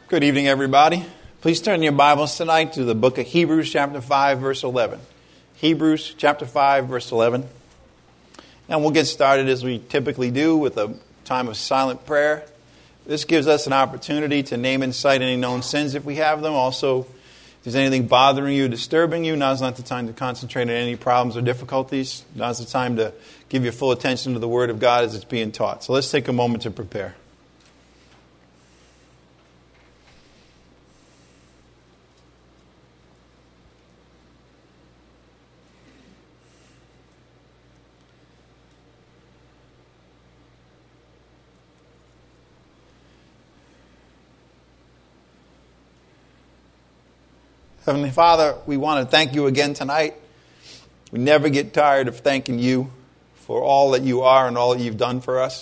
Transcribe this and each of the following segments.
Good evening, everybody. Please turn your Bibles tonight to the book of Hebrews, chapter 5, verse 11. Hebrews, chapter 5, verse 11. And we'll get started as we typically do with a time of silent prayer. This gives us an opportunity to name and cite any known sins if we have them. Also, if there's anything bothering you, disturbing you, now's not the time to concentrate on any problems or difficulties. Now's the time to give your full attention to the Word of God as it's being taught. So let's take a moment to prepare. Heavenly Father, we want to thank you again tonight. We never get tired of thanking you for all that you are and all that you've done for us.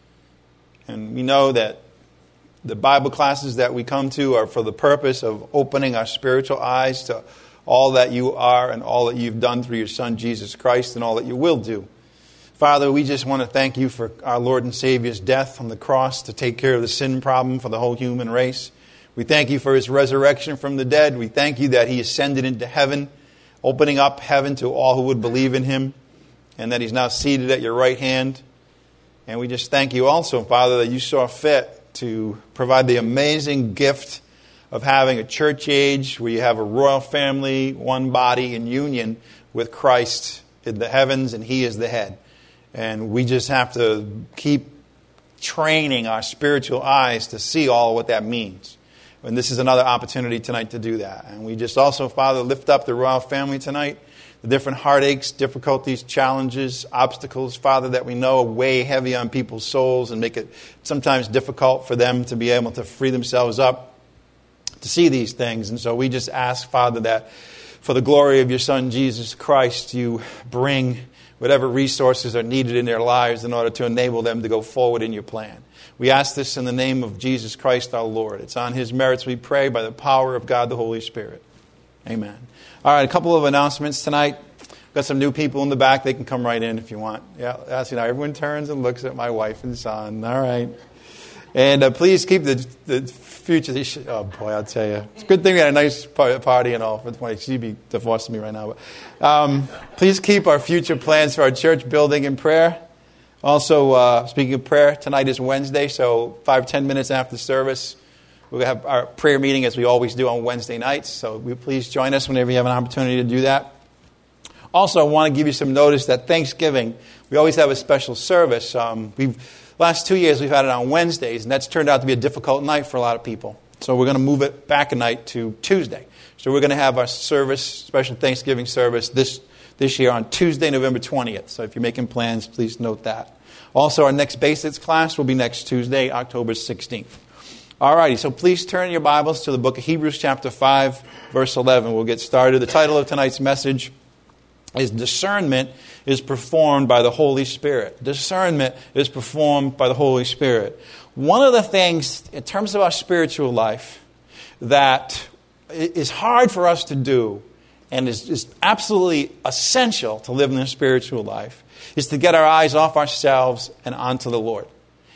And we know that the Bible classes that we come to are for the purpose of opening our spiritual eyes to all that you are and all that you've done through your Son, Jesus Christ, and all that you will do. Father, we just want to thank you for our Lord and Savior's death on the cross to take care of the sin problem for the whole human race. We thank you for his resurrection from the dead. We thank you that he ascended into heaven, opening up heaven to all who would believe in him, and that he's now seated at your right hand. And we just thank you also, Father, that you saw fit to provide the amazing gift of having a church age where you have a royal family, one body in union with Christ in the heavens, and he is the head. And we just have to keep training our spiritual eyes to see all what that means. And this is another opportunity tonight to do that. And we just also, Father, lift up the royal family tonight. The different heartaches, difficulties, challenges, obstacles, Father, that we know weigh heavy on people's souls and make it sometimes difficult for them to be able to free themselves up to see these things. And so we just ask, Father, that for the glory of your Son, Jesus Christ, you bring whatever resources are needed in their lives in order to enable them to go forward in your plan. We ask this in the name of Jesus Christ our Lord. It's on his merits we pray by the power of God the Holy Spirit. Amen. All right, a couple of announcements tonight. Got some new people in the back. They can come right in if you want. Yeah, that's, everyone turns and looks at my wife and son. All right. And please keep the future. Oh, boy, I'll tell you. It's a good thing we had a nice party and all for the 20. She'd be divorcing me right now. But, please keep our future plans for our church building in prayer. Also, speaking of prayer, tonight is Wednesday, so 5-10 minutes after service, we'll have our prayer meeting as we always do on Wednesday nights. So please join us whenever you have an opportunity to do that. Also, I want to give you some notice that Thanksgiving, we always have a special service. Last 2 years we've had it on Wednesdays, and that's turned out to be a difficult night for a lot of people. So we're going to move it back a night to Tuesday. So we're going to have our service, special Thanksgiving service, this year on Tuesday, November 20th. So if you're making plans, please note that. Also, our next basics class will be next Tuesday, October 16th. All righty, so please turn your Bibles to the book of Hebrews chapter 5, verse 11. We'll get started. The title of tonight's message is Discernment is Performed by the Holy Spirit. Discernment is performed by the Holy Spirit. One of the things, in terms of our spiritual life, that is hard for us to do and is absolutely essential to live in a spiritual life, is to get our eyes off ourselves and onto the Lord.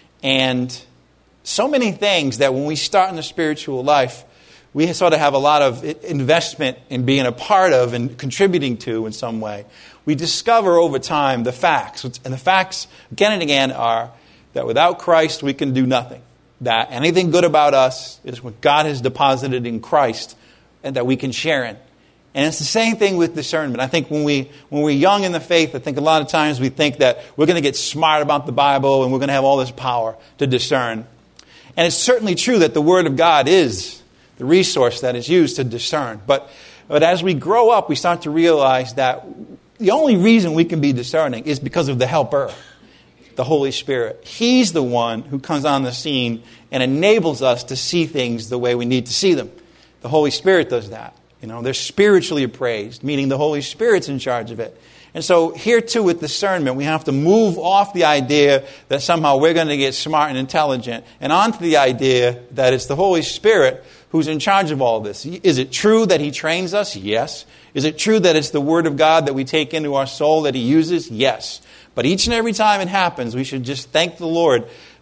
And so many things that when we start in the spiritual life, we sort of have a lot of investment in being a part of and contributing to in some way. We discover over time the facts. And the facts, again and again, are that without Christ, we can do nothing. That anything good about us is what God has deposited in Christ and that we can share in. And it's the same thing with discernment. I think when we're young in the faith, I think a lot of times we think that we're going to get smart about the Bible and we're going to have all this power to discern. And it's certainly true that the Word of God is the resource that is used to discern. But as we grow up, we start to realize that the only reason we can be discerning is because of the Helper, the Holy Spirit. He's the one who comes on the scene and enables us to see things the way we need to see them. The Holy Spirit does that. They're spiritually appraised, meaning the Holy Spirit's in charge of it. And so here too with discernment, we have to move off the idea that somehow we're going to get smart and intelligent and onto the idea that it's the Holy Spirit who's in charge of all this. Is it true that He trains us? Yes. Is it true that it's the Word of God that we take into our soul that He uses? Yes. But each and every time it happens, we should just thank the Lord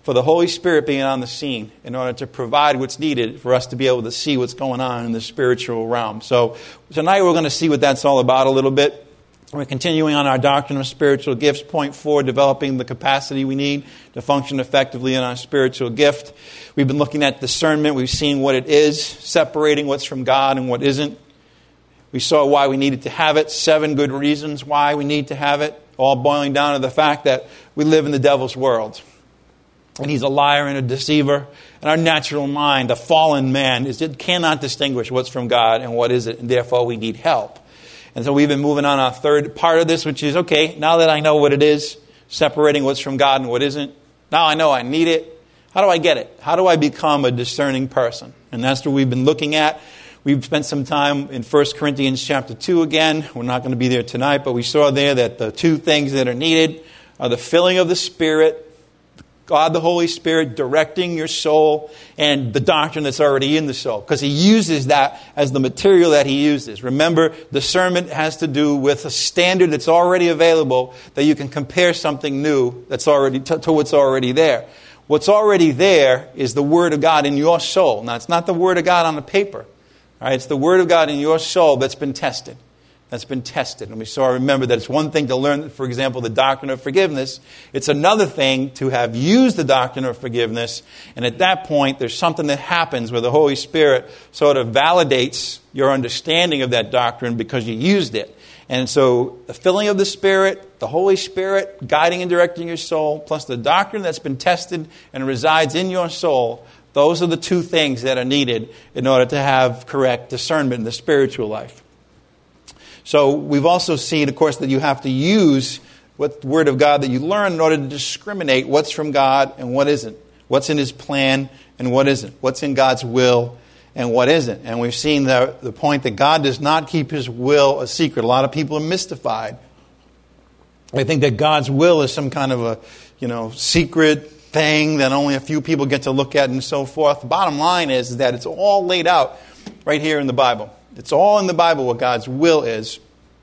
for the Holy Spirit being on the scene in order to provide what's needed for us to be able to see what's going on in the spiritual realm. So tonight we're going to see what that's all about a little bit. We're continuing on our doctrine of spiritual gifts. Point 4, developing the capacity we need to function effectively in our spiritual gift. We've been looking at discernment. We've seen what it is, separating what's from God and what isn't. We saw why we needed to have it, 7 good reasons why we need to have it, all boiling down to the fact that we live in the devil's world. And he's a liar and a deceiver. And our natural mind, a fallen man, it cannot distinguish what's from God and what isn't, and therefore we need help. And so we've been moving on our third part of this, which is, okay, now that I know what it is, separating what's from God and what isn't, now I know I need it. How do I get it? How do I become a discerning person? And that's what we've been looking at. We've spent some time in 1 Corinthians chapter 2 again. We're not going to be there tonight, but we saw there that the 2 things that are needed are the filling of the Spirit, God the Holy Spirit directing your soul, and the doctrine that's already in the soul. Because he uses that as the material that he uses. Remember, discernment has to do with a standard that's already available, that you can compare something new that's already to what's already there. What's already there is the Word of God in your soul. Now, it's not the Word of God on the paper. All right? It's the Word of God in your soul that's been tested. That's been tested. And we saw, remember, that it's one thing to learn, for example, the doctrine of forgiveness. It's another thing to have used the doctrine of forgiveness. And at that point, there's something that happens where the Holy Spirit sort of validates your understanding of that doctrine because you used it. And so the filling of the Spirit, the Holy Spirit guiding and directing your soul, plus the doctrine that's been tested and resides in your soul, those are the 2 things that are needed in order to have correct discernment in the spiritual life. So we've also seen, of course, that you have to use what the Word of God that you learn in order to discriminate what's from God and what isn't. What's in His plan and what isn't. What's in God's will and what isn't. And we've seen the point that God does not keep His will a secret. A lot of people are mystified. They think that God's will is some kind of a, secret thing that only a few people get to look at and so forth. The bottom line is that it's all laid out right here in the Bible. It's all in the Bible what God's will is.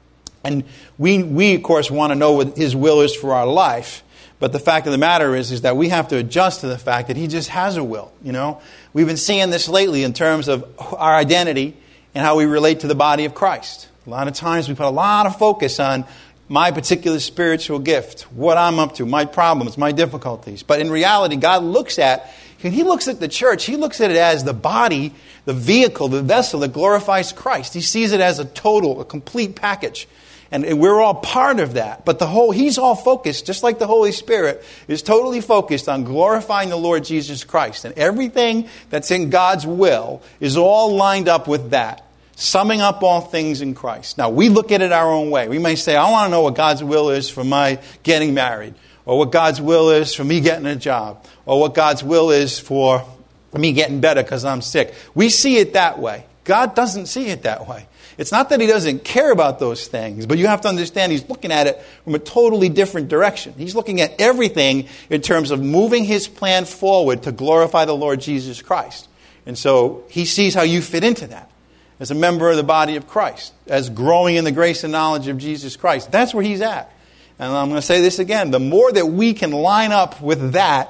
And we of course, want to know what His will is for our life. But the fact of the matter is that we have to adjust to the fact that He just has a will. We've been seeing this lately in terms of our identity and how we relate to the body of Christ. A lot of times we put a lot of focus on my particular spiritual gift, what I'm up to, my problems, my difficulties. But in reality, God looks at the church, He looks at it as the body, the vehicle, the vessel that glorifies Christ. He sees it as a complete package. And we're all part of that. But He's all focused, just like the Holy Spirit, is totally focused on glorifying the Lord Jesus Christ. And everything that's in God's will is all lined up with that. Summing up all things in Christ. Now, we look at it our own way. We may say, I want to know what God's will is for my getting married. Or what God's will is for me getting a job. Or what God's will is for me getting better because I'm sick. We see it that way. God doesn't see it that way. It's not that He doesn't care about those things, but you have to understand He's looking at it from a totally different direction. He's looking at everything in terms of moving His plan forward to glorify the Lord Jesus Christ. And so He sees how you fit into that as a member of the body of Christ, as growing in the grace and knowledge of Jesus Christ. That's where He's at. And I'm going to say this again. The more that we can line up with that,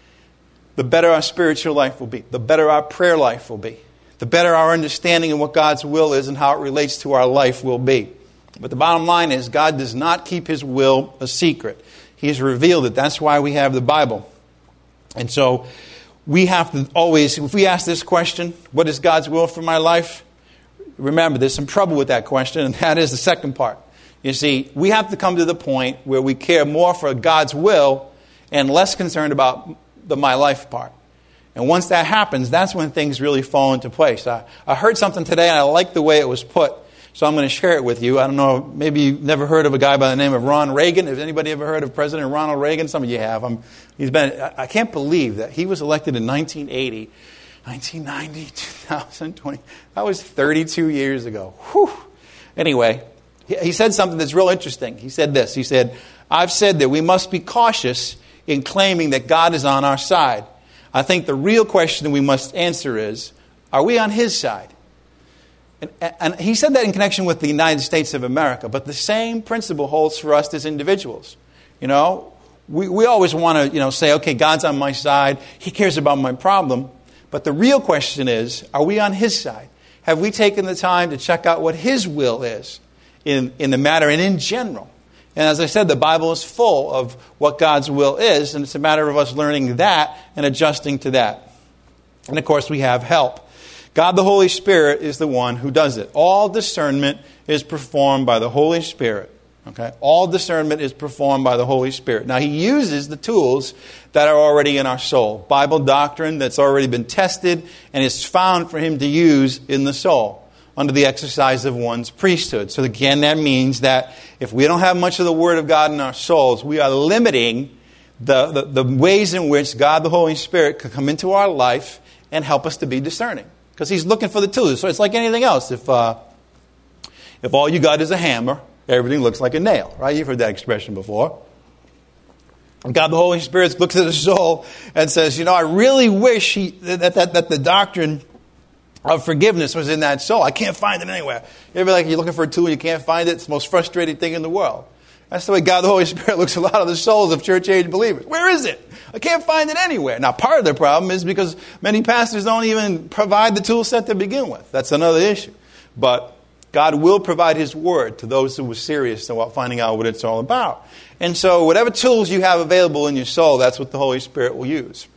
the better our spiritual life will be. The better our prayer life will be. The better our understanding of what God's will is and how it relates to our life will be. But the bottom line is God does not keep His will a secret. He's revealed it. That's why we have the Bible. And so we have to always, if we ask this question, what is God's will for my life? Remember, there's some trouble with that question, and that is the second part. You see, we have to come to the point where we care more for God's will and less concerned about the my life part. And once that happens, that's when things really fall into place. I heard something today, and I like the way it was put, so I'm going to share it with you. I don't know, maybe you've never heard of a guy by the name of Ron Reagan. Has anybody ever heard of President Ronald Reagan? Some of you have. I can't believe that he was elected in 1980, 1990, 2020. That was 32 years ago. Whew. Anyway, he said something that's real interesting. He said this. He said, I've said that we must be cautious in claiming that God is on our side. I think the real question we must answer is, are we on His side? And he said that in connection with the United States of America. But the same principle holds for us as individuals. we always want to, say, okay, God's on my side. He cares about my problem. But the real question is, are we on His side? Have we taken the time to check out what His will is in the matter and in general? And as I said, the Bible is full of what God's will is, and it's a matter of us learning that and adjusting to that. And of course, we have help. God the Holy Spirit is the one who does it. All discernment is performed by the Holy Spirit. Okay? All discernment is performed by the Holy Spirit. Now, He uses the tools that are already in our soul. Bible doctrine that's already been tested and is found for Him to use in the soul under the exercise of one's priesthood. So again, that means that if we don't have much of the Word of God in our souls, we are limiting the ways in which God the Holy Spirit could come into our life and help us to be discerning. Because He's looking for the tools. So it's like anything else. If all you got is a hammer, everything looks like a nail, right? You've heard that expression before. God the Holy Spirit looks at the soul and says, I really wish that the doctrine of forgiveness was in that soul. I can't find it anywhere. You ever you're looking for a tool and you can't find it? It's the most frustrating thing in the world. That's the way God the Holy Spirit looks at a lot of the souls of church-age believers. Where is it? I can't find it anywhere. Now, part of the problem is because many pastors don't even provide the tool set to begin with. That's another issue. But God will provide His Word to those who are serious about finding out what it's all about. And so whatever tools you have available in your soul, that's what the Holy Spirit will use.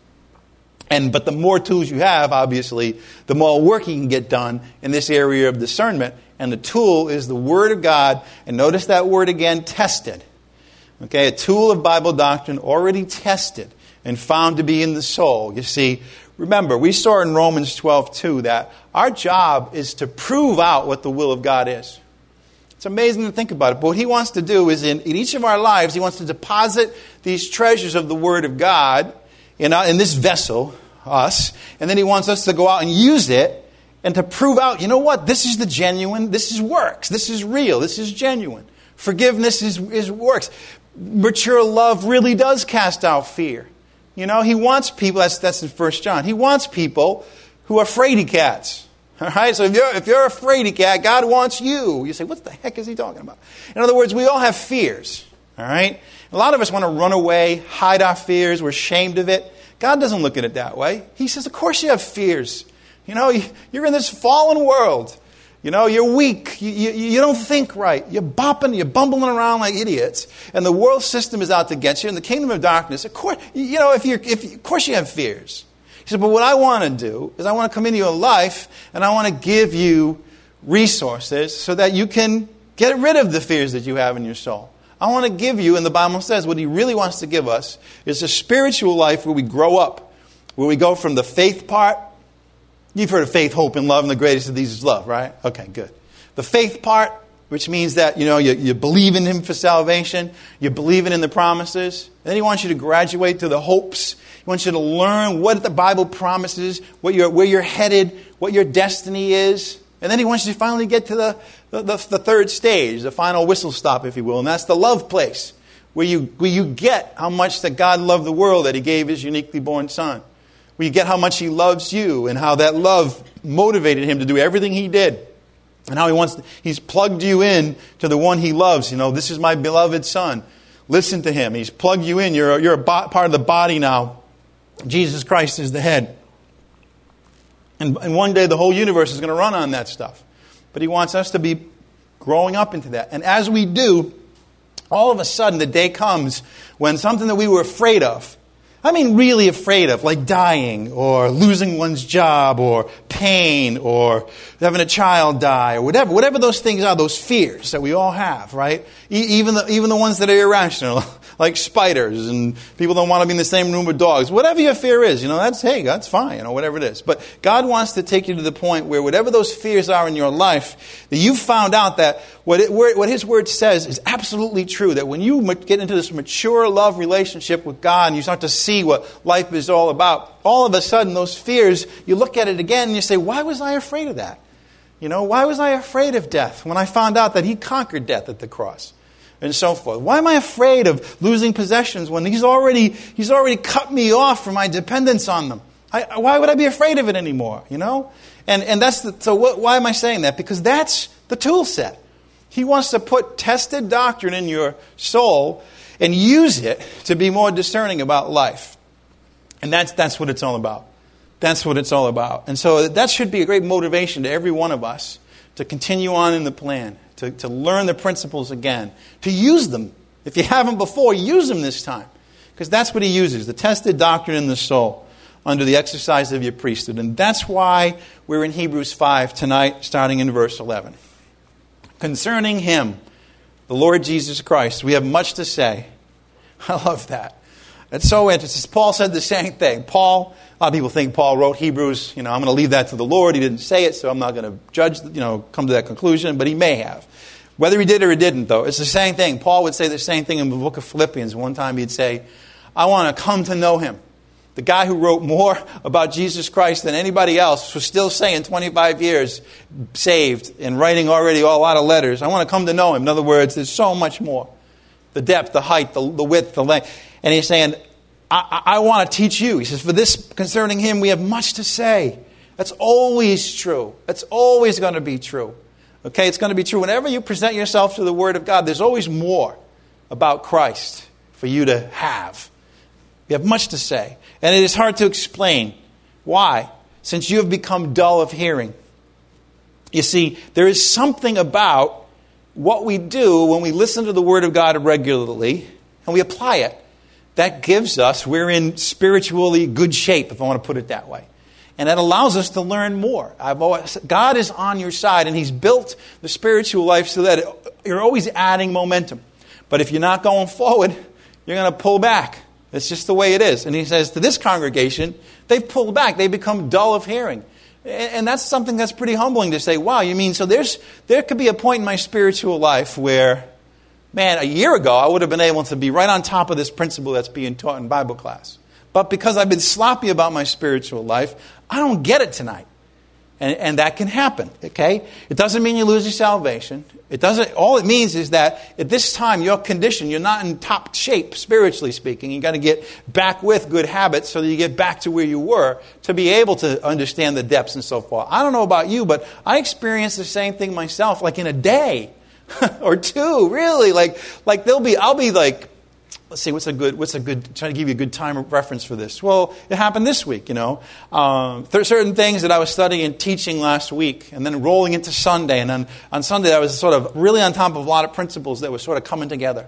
But the more tools you have, obviously, the more work you can get done in this area of discernment. And the tool is the Word of God. And notice that word again, tested. Okay, a tool of Bible doctrine already tested and found to be in the soul. You see, remember, we saw in Romans 12:2 that our job is to prove out what the will of God is. It's amazing to think about it. But what He wants to do is in each of our lives, He wants to deposit these treasures of the Word of God in this vessel, us, and then He wants us to go out and use it and to prove out, this is the genuine, this is works, this is real, this is genuine. Forgiveness is works. Mature love really does cast out fear. He wants people, that's in 1 John, He wants people who are fraidy cats. All right, so if you're a fraidy cat, God wants you. You say, what the heck is He talking about? In other words, we all have fears. All right? A lot of us want to run away, hide our fears, we're ashamed of it. God doesn't look at it that way. He says, of course you have fears. You're in this fallen world. You're weak. You don't think right. You're bumbling around like idiots. And the world system is out to get you. In the kingdom of darkness, of course, of course you have fears. He said, but what I want to do is I want to come into your life and I want to give you resources so that you can get rid of the fears that you have in your soul. I want to give you, and the Bible says what He really wants to give us is a spiritual life where we grow up, where we go from the faith part. You've heard of faith, hope, and love, and the greatest of these is love, right? Okay, good. The faith part, which means that, you believe in Him for salvation, you're believing in the promises, and then He wants you to graduate to the hopes. He wants you to learn what the Bible promises, where you're headed, what your destiny is. And then He wants you to finally get to the third stage, the final whistle stop, if you will. And that's the love place, where you get how much that God loved the world that He gave His uniquely born Son. Where you get how much He loves you and how that love motivated Him to do everything He did. And how He's plugged you in to the one He loves. This is my beloved Son. Listen to Him. He's plugged you in. You're a part of the body now. Jesus Christ is the head. And one day the whole universe is going to run on that stuff. But He wants us to be growing up into that. And as we do, all of a sudden the day comes when something that we were afraid of, really afraid of, like dying or losing one's job or pain or having a child die or whatever those things are, those fears that we all have, right? Even the ones that are irrational, like spiders and people don't want to be in the same room with dogs. Whatever your fear is, that's fine, whatever it is. But God wants to take you to the point where whatever those fears are in your life, that you've found out that what His Word says is absolutely true. That when you get into this mature love relationship with God and you start to see what life is all about, all of a sudden those fears, you look at it again and you say, why was I afraid of that? Why was I afraid of death when I found out that He conquered death at the cross? And so forth. Why am I afraid of losing possessions when He's already cut me off from my dependence on them? Why would I be afraid of it anymore? And that's why am I saying that? Because that's the tool set. He wants to put tested doctrine in your soul and use it to be more discerning about life. And that's what it's all about. That's what it's all about. And so that should be a great motivation to every one of us to continue on in the plan, to learn the principles again, to use them. If you haven't before, use them this time. Because that's what he uses, the tested doctrine in the soul under the exercise of your priesthood. And that's why we're in Hebrews 5 tonight, starting in verse 11. Concerning him, the Lord Jesus Christ, we have much to say. I love that. It's so interesting. Paul said the same thing. A lot of people think Paul wrote Hebrews. I'm going to leave that to the Lord. He didn't say it, so I'm not going to judge, come to that conclusion, but he may have. Whether he did or he didn't, though, it's the same thing. Paul would say the same thing in the book of Philippians. One time he'd say, I want to come to know him. The guy who wrote more about Jesus Christ than anybody else was still saying 25 years saved and writing already a lot of letters. I want to come to know him. In other words, there's so much more. The depth, the height, the width, the length. And he's saying, I want to teach you. He says, for this concerning him, we have much to say. That's always true. That's always going to be true. Okay, it's going to be true. Whenever you present yourself to the Word of God, there's always more about Christ for you to have. We have much to say. And it is hard to explain. Why? Since you have become dull of hearing. You see, there is something about what we do when we listen to the Word of God regularly and we apply it. That gives us, we're in spiritually good shape, if I want to put it that way. And that allows us to learn more. God is on your side, and He's built the spiritual life so that you're always adding momentum. But if you're not going forward, you're going to pull back. It's just the way it is. And He says to this congregation, they've pulled back. They've become dull of hearing. And that's something that's pretty humbling to say, wow, you mean, so there could be a point in my spiritual life where, man, a year ago I would have been able to be right on top of this principle that's being taught in Bible class. But because I've been sloppy about my spiritual life, I don't get it tonight. And that can happen, okay? It doesn't mean you lose your salvation. All it means is that at this time, your condition, you're not in top shape, spiritually speaking. You've got to get back with good habits so that you get back to where you were to be able to understand the depths and so forth. I don't know about you, but I experienced the same thing myself, like in a day or two, really. Like I'll be like, let's see, what's a good, trying to give you a good time reference for this. Well, it happened this week, There are certain things that I was studying and teaching last week, and then rolling into Sunday. And then on Sunday, I was sort of really on top of a lot of principles that were sort of coming together,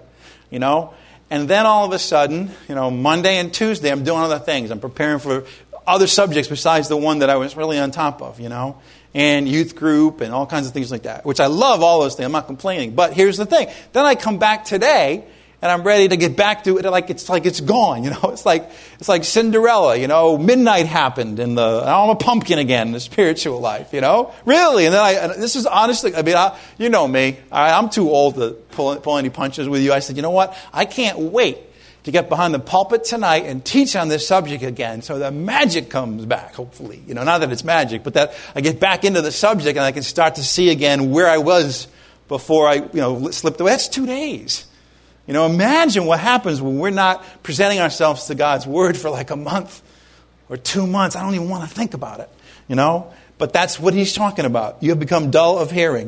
And then all of a sudden, Monday and Tuesday, I'm doing other things. I'm preparing for other subjects besides the one that I was really on top of, and youth group and all kinds of things like that, which I love all those things. I'm not complaining. But here's the thing. Then I come back today, and I'm ready to get back to it like it's gone, It's like Cinderella, midnight happened and I'm a pumpkin again in the spiritual life, Really. And then this is honestly, you know me. I'm too old to pull any punches with you. I said, you know what? I can't wait to get behind the pulpit tonight and teach on this subject again so the magic comes back, hopefully. Not that it's magic, but that I get back into the subject and I can start to see again where I was before I, slipped away. That's 2 days. Imagine what happens when we're not presenting ourselves to God's Word for like a month or 2 months. I don't even want to think about it, But that's what he's talking about. You have become dull of hearing.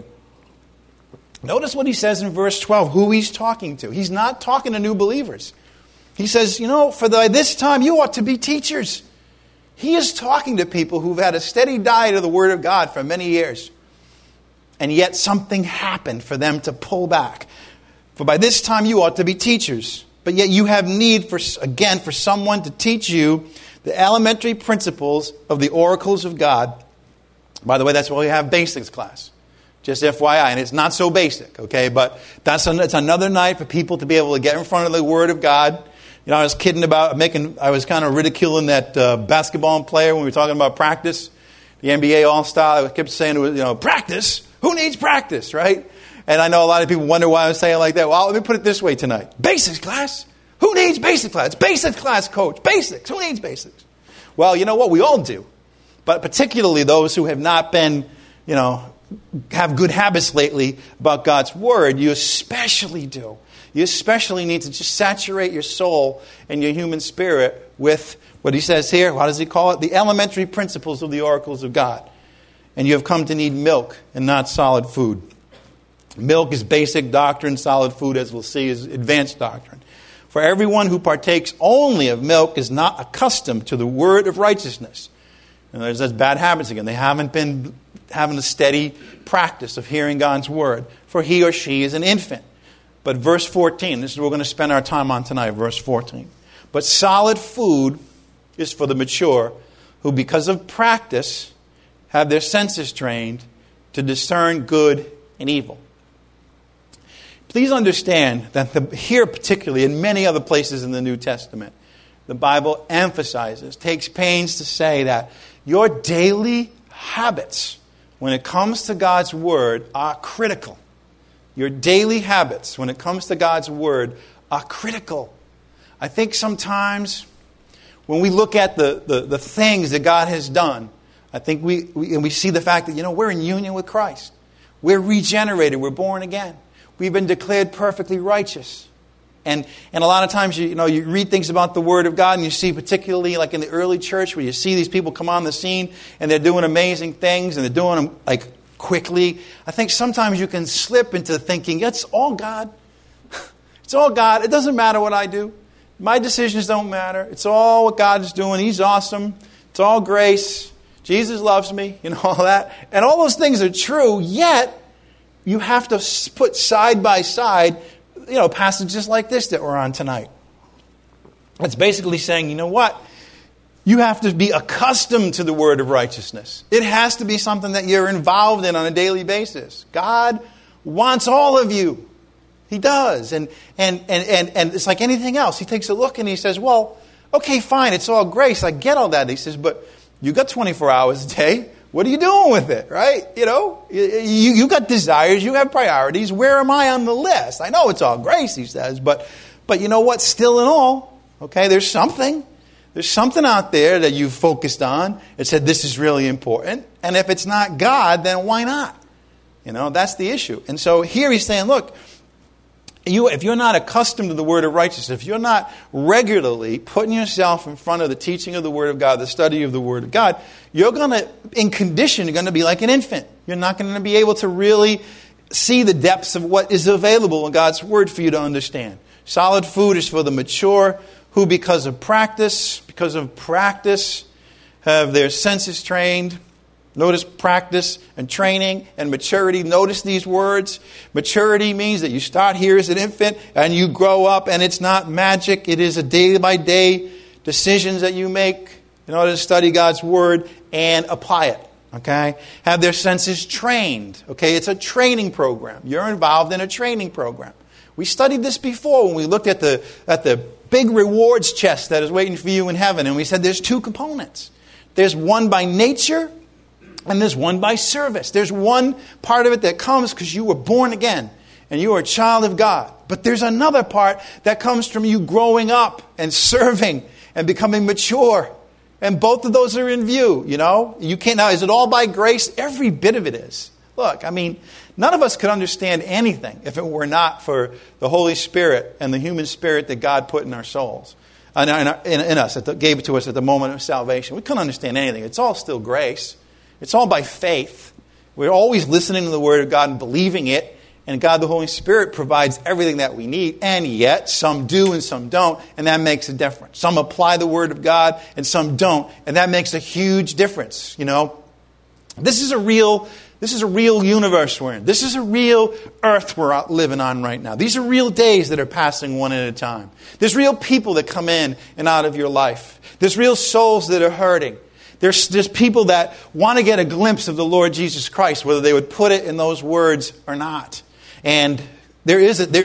Notice what he says in verse 12, who he's talking to. He's not talking to new believers. He says, for this time you ought to be teachers. He is talking to people who've had a steady diet of the Word of God for many years. And yet something happened for them to pull back. For by this time you ought to be teachers. But yet you have need for someone to teach you the elementary principles of the oracles of God. By the way, that's why we have basics class. Just FYI, and it's not so basic, okay? But it's another night for people to be able to get in front of the Word of God. I was kidding about I was kind of ridiculing that basketball player when we were talking about practice. The NBA All-Star, I kept saying, practice? Who needs practice, right? And I know a lot of people wonder why I was saying it like that. Well, let me put it this way tonight. Basics class? Who needs basic class? Basics class, coach. Basics. Who needs basics? Well, you know what? We all do. But particularly those who have not been, have good habits lately about God's Word, you especially do. You especially need to just saturate your soul and your human spirit with what he says here. What does he call it? The elementary principles of the oracles of God. And you have come to need milk and not solid food. Milk is basic doctrine. Solid food, as we'll see, is advanced doctrine. For everyone who partakes only of milk is not accustomed to the word of righteousness. And that's bad habits again. They haven't been having a steady practice of hearing God's word. For he or she is an infant. But verse 14, this is what we're going to spend our time on tonight, verse 14. But solid food is for the mature, who because of practice have their senses trained to discern good and evil. Please understand that here particularly, in many other places in the New Testament, the Bible emphasizes, takes pains to say that your daily habits, when it comes to God's word, are critical. Your daily habits, when it comes to God's word, are critical. I think sometimes when we look at the things that God has done, I think we see the fact that, we're in union with Christ. We're regenerated. We're born again. We've been declared perfectly righteous. And a lot of times, you read things about the Word of God, and you see, particularly like in the early church, where you see these people come on the scene, and they're doing amazing things, and they're doing them like quickly. I think sometimes you can slip into thinking, it's all God. It's all God. It doesn't matter what I do. My decisions don't matter. It's all what God is doing. He's awesome. It's all grace. Jesus loves me, all that. And all those things are true, yet you have to put side by side, passages like this that we're on tonight. It's basically saying, you know what? You have to be accustomed to the word of righteousness. It has to be something that you're involved in on a daily basis. God wants all of you. He does. And it's like anything else. He takes a look and he says, well, okay, fine, it's all grace. I get all that. He says, but you got 24 hours a day. What are you doing with it, right? You got desires, you have priorities. Where am I on the list? I know it's all grace, he says, but you know what? Still in all, okay, there's something. There's something out there that you've focused on. It said this is really important. And if it's not God, then why not? That's the issue. And so here he's saying, look, if you're not accustomed to the word of righteousness, if you're not regularly putting yourself in front of the teaching of the word of God, the study of the word of God, you're going to be like an infant. You're not going to be able to really see the depths of what is available in God's word for you to understand. Solid food is for the mature, who because of practice, have their senses trained. Notice practice and training and maturity. Notice these words. Maturity means that you start here as an infant and you grow up, and it's not magic. It is a day-by-day decisions that you make in order to study God's word and apply it. Okay? Have their senses trained. Okay? It's a training program. You're involved in a training program. We studied this before when we looked at the big rewards chest that is waiting for you in heaven, and we said there's two components. There's one by nature, and there's one by service. There's one part of it that comes because you were born again and you are a child of God. But there's another part that comes from you growing up and serving and becoming mature. And both of those are in view, You can't, now, is it all by grace? Every bit of it is. Look, none of us could understand anything if it were not for the Holy Spirit and the human spirit that God put in our souls. In us, that gave it to us at the moment of salvation. We couldn't understand anything. It's all still grace. It's all by faith. We're always listening to the Word of God and believing it. And God, the Holy Spirit, provides everything that we need. And yet, some do and some don't. And that makes a difference. Some apply the Word of God and some don't. And that makes a huge difference. This is a real universe we're in. This is a real earth we're living on right now. These are real days that are passing one at a time. There's real people that come in and out of your life. There's real souls that are hurting. There's people that want to get a glimpse of the Lord Jesus Christ, whether they would put it in those words or not. And there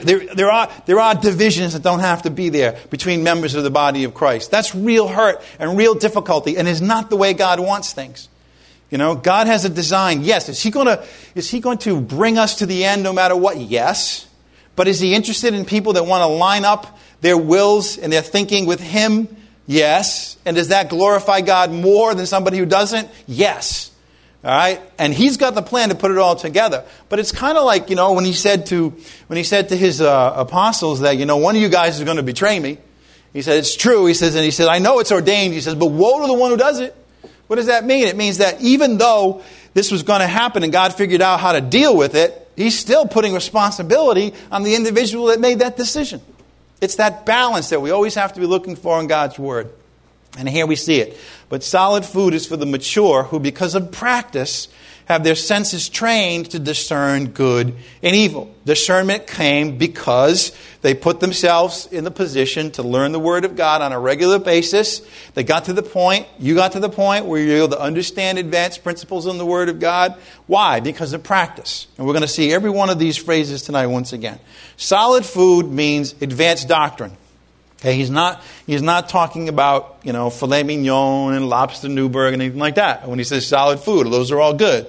are divisions that don't have to be there between members of the body of Christ. That's real hurt and real difficulty, and is not the way God wants things. God has a design. Yes, is He going to bring us to the end no matter what? Yes. But is He interested in people that want to line up their wills and their thinking with Him? Yes. And does that glorify God more than somebody who doesn't? Yes. All right? And He's got the plan to put it all together. But it's kind of like, when He said to His apostles that, one of you guys is going to betray me. He said, it's true. He says, I know it's ordained. He says, but woe to the one who does it. What does that mean? It means that even though this was going to happen and God figured out how to deal with it, He's still putting responsibility on the individual that made that decision. It's that balance that we always have to be looking for in God's Word. And here we see it. But solid food is for the mature who, because of practice, have their senses trained to discern good and evil. Discernment came because they put themselves in the position to learn the Word of God on a regular basis. They got to the point, you got to the point where you're able to understand advanced principles in the Word of God. Why? Because of practice. And we're going to see every one of these phrases tonight once again. Solid food means advanced doctrine. Okay, he's not talking about, filet mignon and lobster Newburg and anything like that. When he says solid food, those are all good.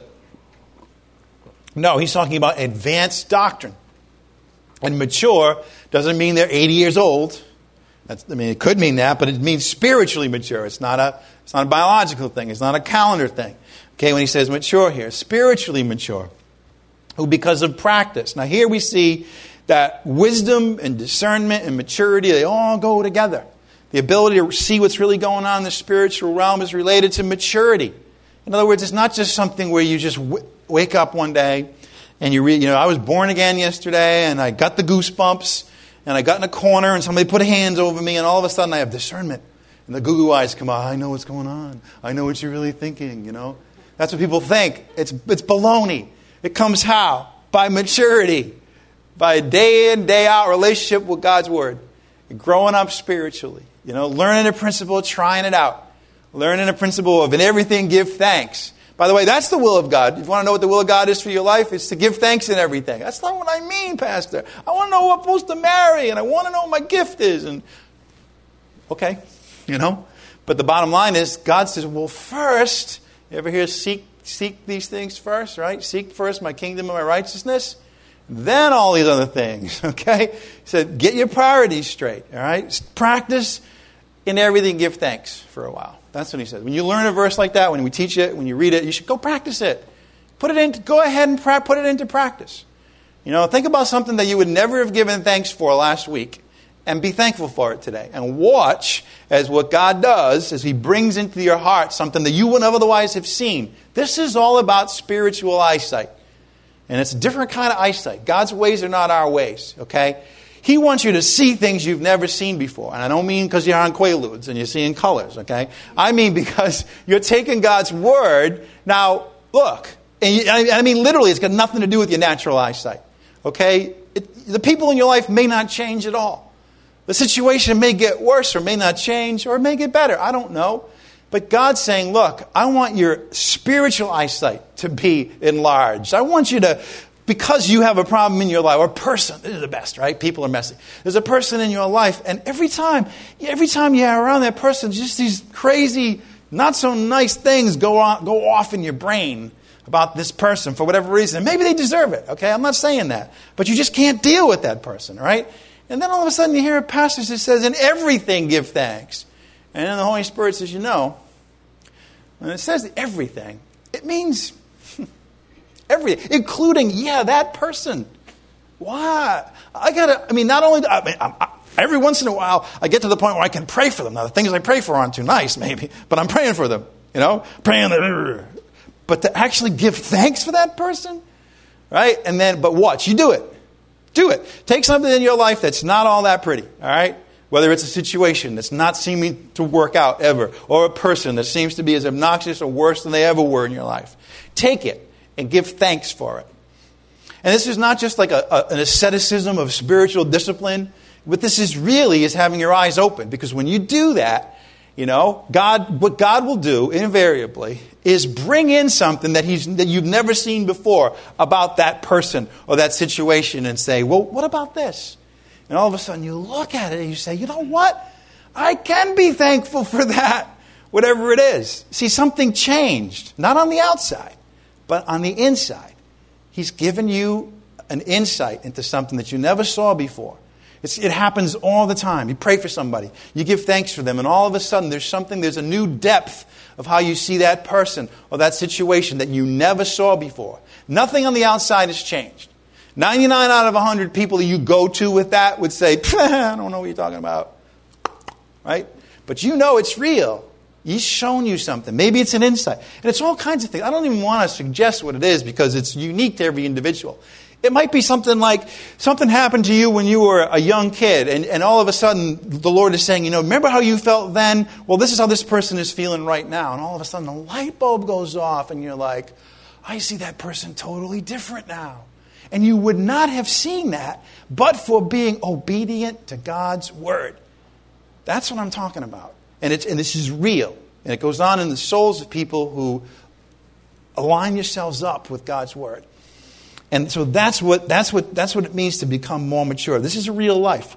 No, he's talking about advanced doctrine. And mature doesn't mean they're 80 years old. It could mean that, but it means spiritually mature. It's not a biological thing. It's not a calendar thing. Okay, when he says mature here, spiritually mature, who because of practice. Now here we see that wisdom and discernment and maturity, they all go together. The ability to see what's really going on in the spiritual realm is related to maturity. In other words, it's not just something where you just wake up one day and you read, I was born again yesterday and I got the goosebumps and I got in a corner and somebody put hands over me and all of a sudden I have discernment. And the goo-goo eyes come out. I know what's going on. I know what you're really thinking, That's what people think. It's baloney. It comes how? By maturity. By a day in, day out relationship with God's Word. Growing up spiritually. Learning a principle, trying it out. Learning a principle of in everything give thanks. By the way, that's the will of God. If you want to know what the will of God is for your life, it's to give thanks in everything. That's not what I mean, Pastor. I want to know who I'm supposed to marry, and I want to know what my gift is. And okay, But the bottom line is, God says, well, first, you ever hear seek these things first, right? Seek first my kingdom and my righteousness. Then all these other things, okay? He said, get your priorities straight, all right? Practice in everything, give thanks for a while. That's what he says. When you learn a verse like that, when we teach it, when you read it, you should go practice it. Go ahead and put it into practice. Think about something that you would never have given thanks for last week and be thankful for it today. And watch as what God does as He brings into your heart something that you wouldn't otherwise have seen. This is all about spiritual eyesight. And it's a different kind of eyesight. God's ways are not our ways, okay? He wants you to see things you've never seen before. And I don't mean because you're on Quaaludes and you're seeing colors, okay? I mean because you're taking God's Word. Now, look, I mean literally, it's got nothing to do with your natural eyesight, okay? The people in your life may not change at all. The situation may get worse or may not change or may get better. I don't know. But God's saying, look, I want your spiritual eyesight to be enlarged. I want you to, because you have a problem in your life, or a person, this is the best, right? People are messy. There's a person in your life, and every time you're around that person, just these crazy, not so nice things go off in your brain about this person for whatever reason. Maybe they deserve it, okay? I'm not saying that. But you just can't deal with that person, right? And then all of a sudden you hear a passage that says, in everything give thanks. And then the Holy Spirit says, when it says everything, it means everything, including, that person. Why? Every once in a while, I get to the point where I can pray for them. Now, the things I pray for aren't too nice, maybe, but I'm praying for them, But to actually give thanks for that person, right? But watch, you do it. Do it. Take something in your life that's not all that pretty, all right? Whether it's a situation that's not seeming to work out ever, or a person that seems to be as obnoxious or worse than they ever were in your life. Take it and give thanks for it. And this is not just like an asceticism of spiritual discipline. What this is really is having your eyes open. Because when you do that, what God will do invariably is bring in something that you've never seen before about that person or that situation and say, well, what about this? And all of a sudden you look at it and you say, you know what? I can be thankful for that, whatever it is. See, something changed, not on the outside, but on the inside. He's given you an insight into something that you never saw before. It happens all the time. You pray for somebody, you give thanks for them, and all of a sudden there's a new depth of how you see that person or that situation that you never saw before. Nothing on the outside has changed. 99 out of 100 people that you go to with that would say, I don't know what you're talking about. Right? But it's real. He's shown you something. Maybe it's an insight. And it's all kinds of things. I don't even want to suggest what it is because it's unique to every individual. It might be something like something happened to you when you were a young kid, and all of a sudden the Lord is saying, remember how you felt then? Well, this is how this person is feeling right now. And all of a sudden the light bulb goes off and you're like, I see that person totally different now. And you would not have seen that but for being obedient to God's word. That's what I'm talking about. And this is real. And it goes on in the souls of people who align yourselves up with God's word. And so that's what it means to become more mature. This is a real life.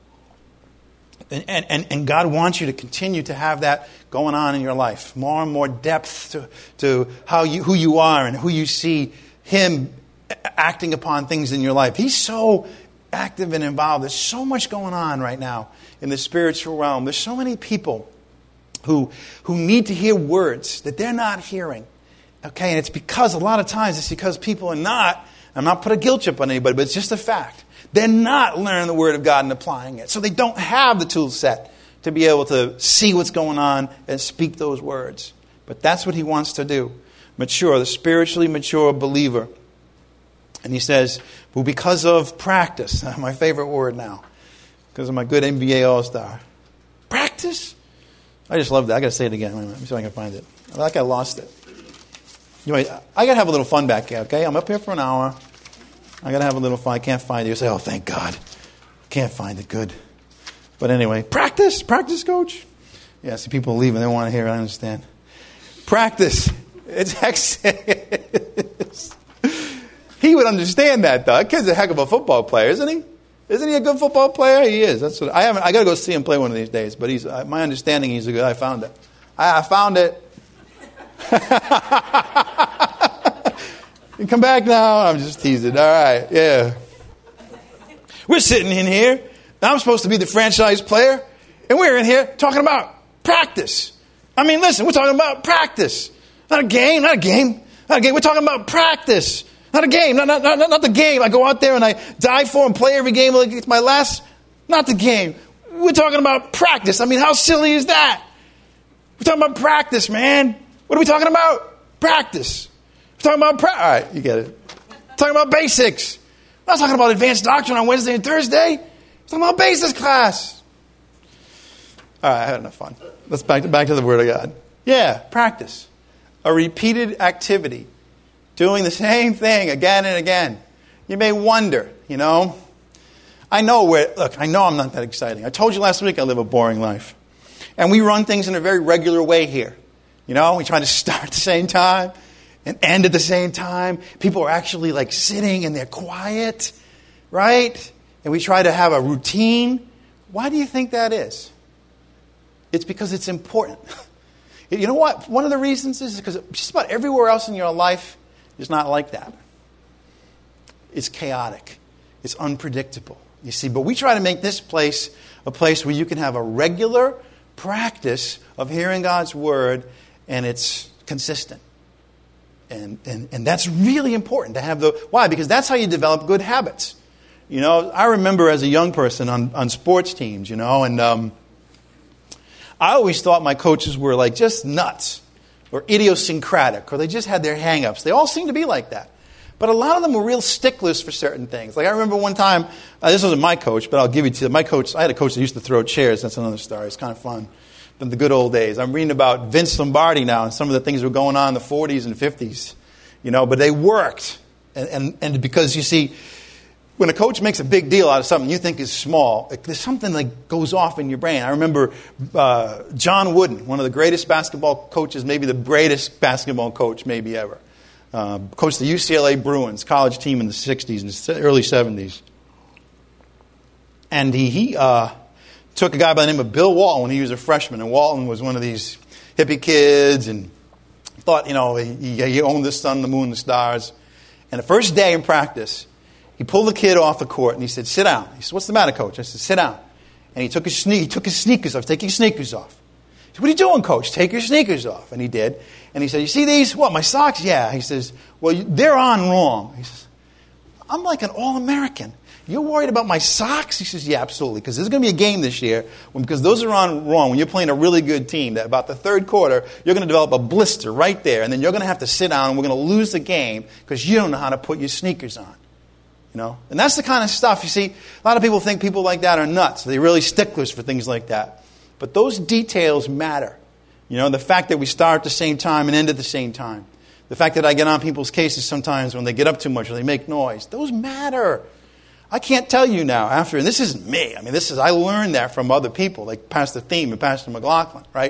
And God wants you to continue to have that going on in your life. More and more depth to who you are and who you see Him acting upon things in your life. He's so active and involved. There's so much going on right now in the spiritual realm. There's so many people who need to hear words that they're not hearing. Okay, and a lot of times it's because people are not, I'm not putting a guilt trip on anybody, but it's just a fact. They're not learning the Word of God and applying it. So they don't have the tool set to be able to see what's going on and speak those words. But that's what He wants to do. Mature, the spiritually mature believer. And He says, well, because of practice, my favorite word now, because of my good NBA All-Star. Practice? I just love that. I got to say it again. Wait a minute. Let me see if I can find it. I like I lost it. Anyway, I got to have a little fun back here, okay? I'm up here for an hour. I got to have a little fun. I can't find it. You say, oh, thank God. Can't find it. Good. But anyway, practice, coach. Yeah, see, people leaving. They want to hear it. I understand. Practice. It's He would understand that, though. That kid's a heck of a football player, isn't he? Isn't he a good football player? He is. That's what I got to go see him play one of these days. But he's my understanding, he's a good. I found it. I found it. You come back now. I'm just teasing. All right, yeah. We're sitting in here, and I'm supposed to be the franchise player, and we're in here talking about practice. I mean, listen, we're talking about practice. Not a game. We're talking about practice. Not a game. Not the game. I go out there and I die for and play every game like it's my last. Not the game. We're talking about practice. I mean, how silly is that? We're talking about practice, man. What are we talking about? Practice. We're talking about all right, you get it. We're talking about basics. We're not talking about advanced doctrine on Wednesday and Thursday. We're talking about basics class. All right, I had enough fun. Let's back to the Word of God. Yeah, practice. A repeated activity. Doing the same thing again and again. You may wonder, I know I'm not that exciting. I told you last week I live a boring life. And we run things in a very regular way here. We try to start at the same time and end at the same time. People are actually like sitting and they're quiet, right? And we try to have a routine. Why do you think that is? It's because it's important. You know what? One of the reasons is because just about everywhere else in your life is not like that. It's chaotic. It's unpredictable. You see, but we try to make this place a place where you can have a regular practice of hearing God's Word, and it's consistent. And that's really important to have why? Because that's how you develop good habits. I remember as a young person on sports teams, and I always thought my coaches were like just nuts or idiosyncratic, or they just had their hang-ups. They all seemed to be like that. But a lot of them were real sticklers for certain things. Like I remember one time, this wasn't my coach, but I'll give you to my coach. I had a coach that used to throw chairs. That's another story. It's kind of fun. From the good old days. I'm reading about Vince Lombardi now and some of the things that were going on in the 40s and 50s. But they worked. And because, you see, when a coach makes a big deal out of something you think is small, there's something that goes off in your brain. I remember John Wooden, one of the greatest basketball coaches, maybe the greatest basketball coach maybe ever. Coached the UCLA Bruins college team in the 60s and early 70s. And he took a guy by the name of Bill Walton when he was a freshman. And Walton was one of these hippie kids and thought, he owned the sun, the moon, the stars. And the first day in practice, he pulled the kid off the court and he said, sit down. He said, what's the matter, coach? I said, sit down. And he took his sneakers off. Take your sneakers off. He said, what are you doing, coach? Take your sneakers off. And he did. And he said, you see these? What, my socks? Yeah. He says, well, they're on wrong. He says, I'm like an All-American. You're worried about my socks? He says, yeah, absolutely. Because there's going to be a game this year because those are on wrong. When you're playing a really good team, that about the third quarter, you're going to develop a blister right there. And then you're going to have to sit down and we're going to lose the game because you don't know how to put your sneakers on. And that's the kind of stuff, you see, a lot of people think people like that are nuts. They're really sticklers for things like that. But those details matter. The fact that we start at the same time and end at the same time. The fact that I get on people's cases sometimes when they get up too much or they make noise. Those matter. I can't tell you now after, and this isn't me. I learned that from other people, like Pastor Thiem and Pastor McLaughlin, right?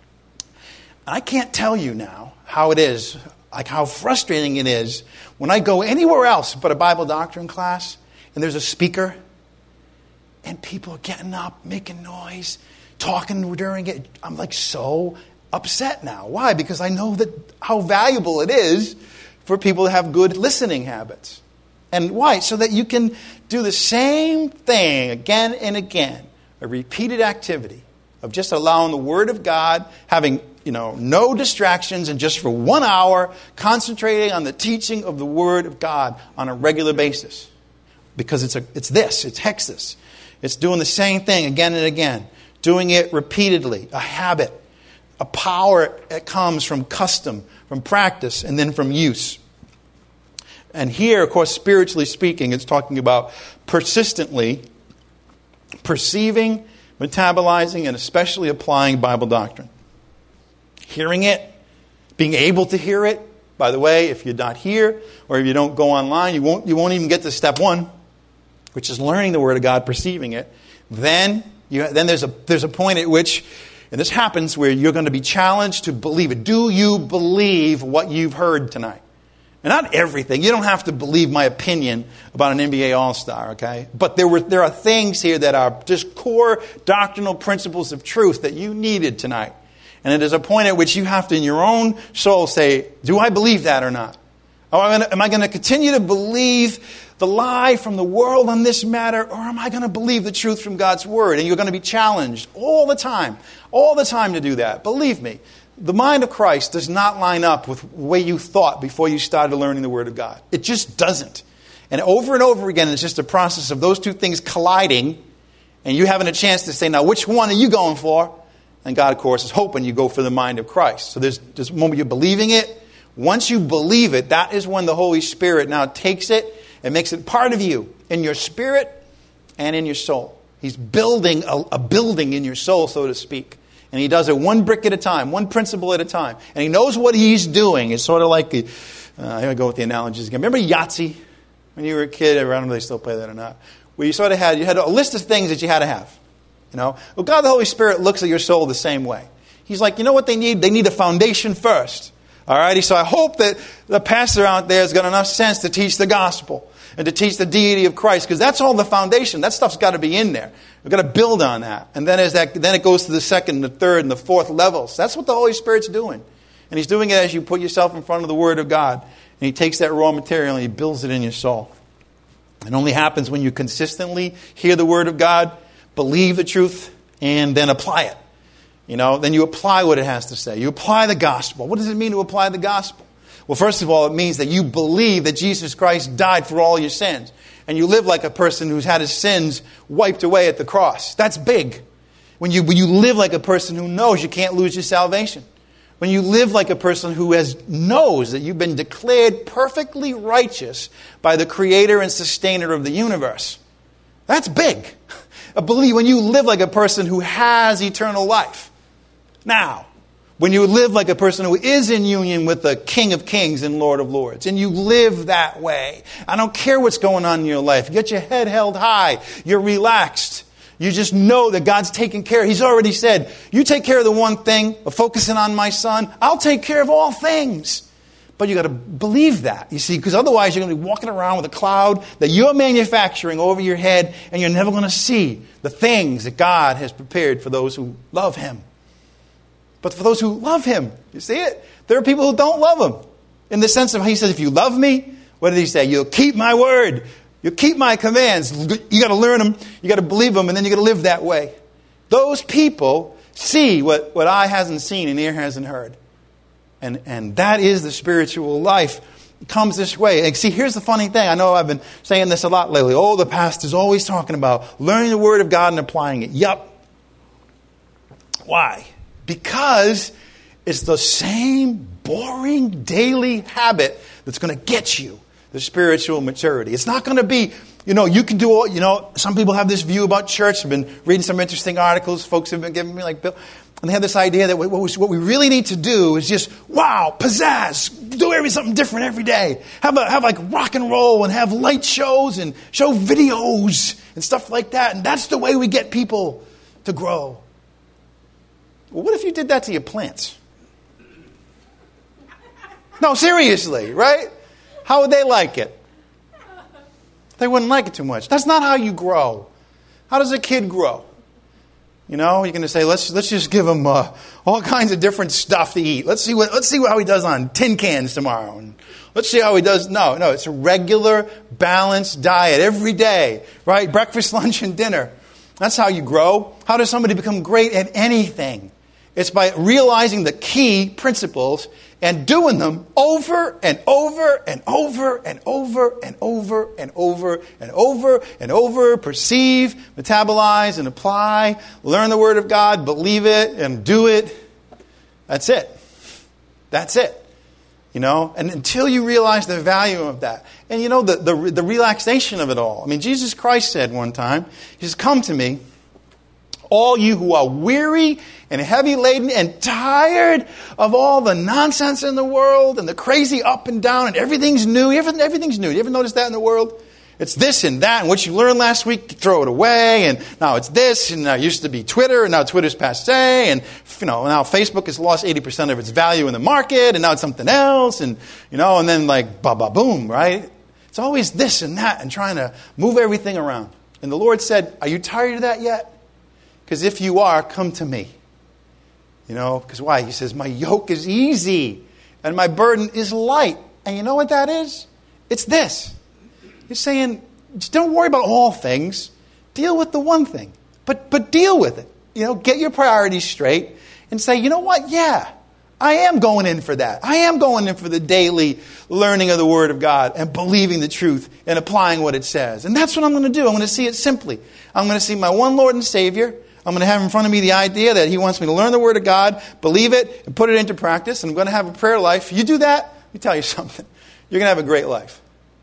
I can't tell you now how it is, like how frustrating it is when I go anywhere else but a Bible doctrine class and there's a speaker and people are getting up, making noise, talking during it. I'm like so upset now. Why? Because I know that how valuable it is for people to have good listening habits. And why? So that you can do the same thing again and again. A repeated activity of just allowing the Word of God, having no distractions, and just for 1 hour concentrating on the teaching of the Word of God on a regular basis. Because it's hexis. It's doing the same thing again and again. Doing it repeatedly, a habit, a power that comes from custom, from practice, and then from use. And here, of course, spiritually speaking, it's talking about persistently perceiving, metabolizing, and especially applying Bible doctrine. Hearing it, being able to hear it. By the way, if you're not here, or if you don't go online, you won't even get to step 1, which is learning the Word of God, perceiving it. Then there's a point at which, and this happens, where you're going to be challenged to believe it. Do you believe what you've heard tonight? And not everything. You don't have to believe my opinion about an NBA All-Star, okay? But there are things here that are just core doctrinal principles of truth that you needed tonight. And it is a point at which you have to, in your own soul, say, do I believe that or not? Am I going to continue to believe the lie from the world on this matter, or am I going to believe the truth from God's Word? And you're going to be challenged all the time to do that. Believe me, the mind of Christ does not line up with the way you thought before you started learning the Word of God. It just doesn't. And over again, it's just a process of those two things colliding, and you having a chance to say, now, which one are you going for? And God, of course, is hoping you go for the mind of Christ. So there's this moment you're believing it. Once you believe it, that is when the Holy Spirit now takes it and makes it part of you, in your spirit and in your soul. He's building a building in your soul, so to speak. And He does it one brick at a time, one principle at a time. And He knows what He's doing. It's sort of like, here I go with the analogies again. Remember Yahtzee? When you were a kid, I don't know if they still play that or not. Where you had a list of things that you had to have. Well, God the Holy Spirit looks at your soul the same way. He's like, you know what they need? They need a foundation first. All righty? So I hope that the pastor out there has got enough sense to teach the gospel and to teach the deity of Christ, because that's all the foundation. That stuff's got to be in there. We've got to build on that. And then it goes to the second, the third, and the fourth levels. That's what the Holy Spirit's doing. And He's doing it as you put yourself in front of the Word of God. And He takes that raw material and He builds it in your soul. It only happens when you consistently hear the Word of God, believe the truth, and then apply it. Then you apply what it has to say. You apply the gospel. What does it mean to apply the gospel? Well, first of all, it means that you believe that Jesus Christ died for all your sins. And you live like a person who's had his sins wiped away at the cross. That's big. When you live like a person who knows you can't lose your salvation. When you live like a person who knows that you've been declared perfectly righteous by the Creator and Sustainer of the universe. That's big. When you live like a person who has eternal life. Now, when you live like a person who is in union with the King of Kings and Lord of Lords, and you live that way, I don't care what's going on in your life. You get your head held high. You're relaxed. You just know that God's taking care. He's already said, you take care of the one thing of focusing on my Son. I'll take care of all things. But you got to believe that, you see, because otherwise you're going to be walking around with a cloud that you're manufacturing over your head, and you're never going to see the things that God has prepared for those who love Him. But for those who love Him, you see it? There are people who don't love Him. In the sense of, He says, if you love me, what did He say? You'll keep my word. You'll keep my commands. You got to learn them. You got to believe them, and then you got to live that way. Those people see what eye hasn't seen and ear hasn't heard. And that is the spiritual life. It comes this way. And see, here's the funny thing. I know I've been saying this a lot lately. Oh, the pastor's always talking about learning the Word of God and applying it. Yup. Why? Because it's the same boring daily habit that's going to get you, the spiritual maturity. It's not going to be, you can do all, some people have this view about church. I've been reading some interesting articles. Folks have been giving me like Bill. And they have this idea that what we really need to do is just, pizzazz, do something different every day. Have like rock and roll and have light shows and show videos and stuff like that. And that's the way we get people to grow. Well, what if you did that to your plants? No, seriously, right? How would they like it? They wouldn't like it too much. That's not how you grow. How does a kid grow? You're going to say, let's just give him all kinds of different stuff to eat. Let's see how he does on tin cans tomorrow. And let's see how he does. No, it's a regular, balanced diet every day, right? Breakfast, lunch, and dinner. That's how you grow. How does somebody become great at anything? It's by realizing the key principles and doing them over and over and over and over and over and over and over and over. Perceive, metabolize, and apply. Learn the Word of God, believe it, and do it. That's it. That's it. And until you realize the value of that. And the relaxation of it all. I mean, Jesus Christ said one time, He says, "Come to me, all you who are weary and heavy laden and tired of all the nonsense in the world and the crazy up and down and everything's new." Everything's new. You ever notice that in the world? It's this and that, and what you learned last week, you throw it away, and now it's this, and now it used to be Twitter, and now Twitter's passé, and now Facebook has lost 80% of its value in the market, and now it's something else, and and then like boom, right? It's always this and that, and trying to move everything around. And the Lord said, "Are you tired of that yet? Because if you are, come to me." Because why? He says, "My yoke is easy and my burden is light." And you know what that is? It's this. He's saying, just don't worry about all things. Deal with the one thing. But deal with it. Get your priorities straight and say, you know what? Yeah, I am going in for that. I am going in for the daily learning of the Word of God and believing the truth and applying what it says. And that's what I'm going to do. I'm going to see it simply. I'm going to see my one Lord and Savior. I'm going to have in front of me the idea that He wants me to learn the Word of God, believe it, and put it into practice. And I'm going to have a prayer life. You do that, let me tell you something. You're going to have a great life.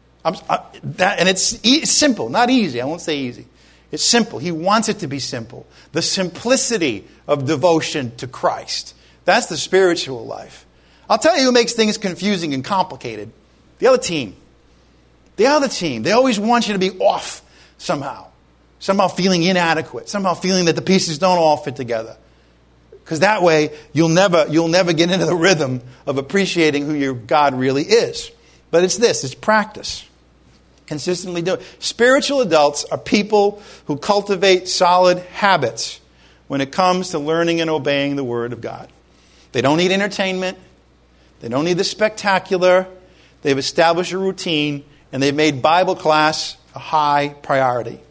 And it's simple, not easy. I won't say easy. It's simple. He wants it to be simple. The simplicity of devotion to Christ. That's the spiritual life. I'll tell you who makes things confusing and complicated. The other team. They always want you to be off somehow. Somehow feeling inadequate. Somehow feeling that the pieces don't all fit together. Because that way, you'll never get into the rhythm of appreciating who your God really is. But it's practice. Consistently do it. Spiritual adults are people who cultivate solid habits when it comes to learning and obeying the Word of God. They don't need entertainment. They don't need the spectacular. They've established a routine, and they've made Bible class a high priority.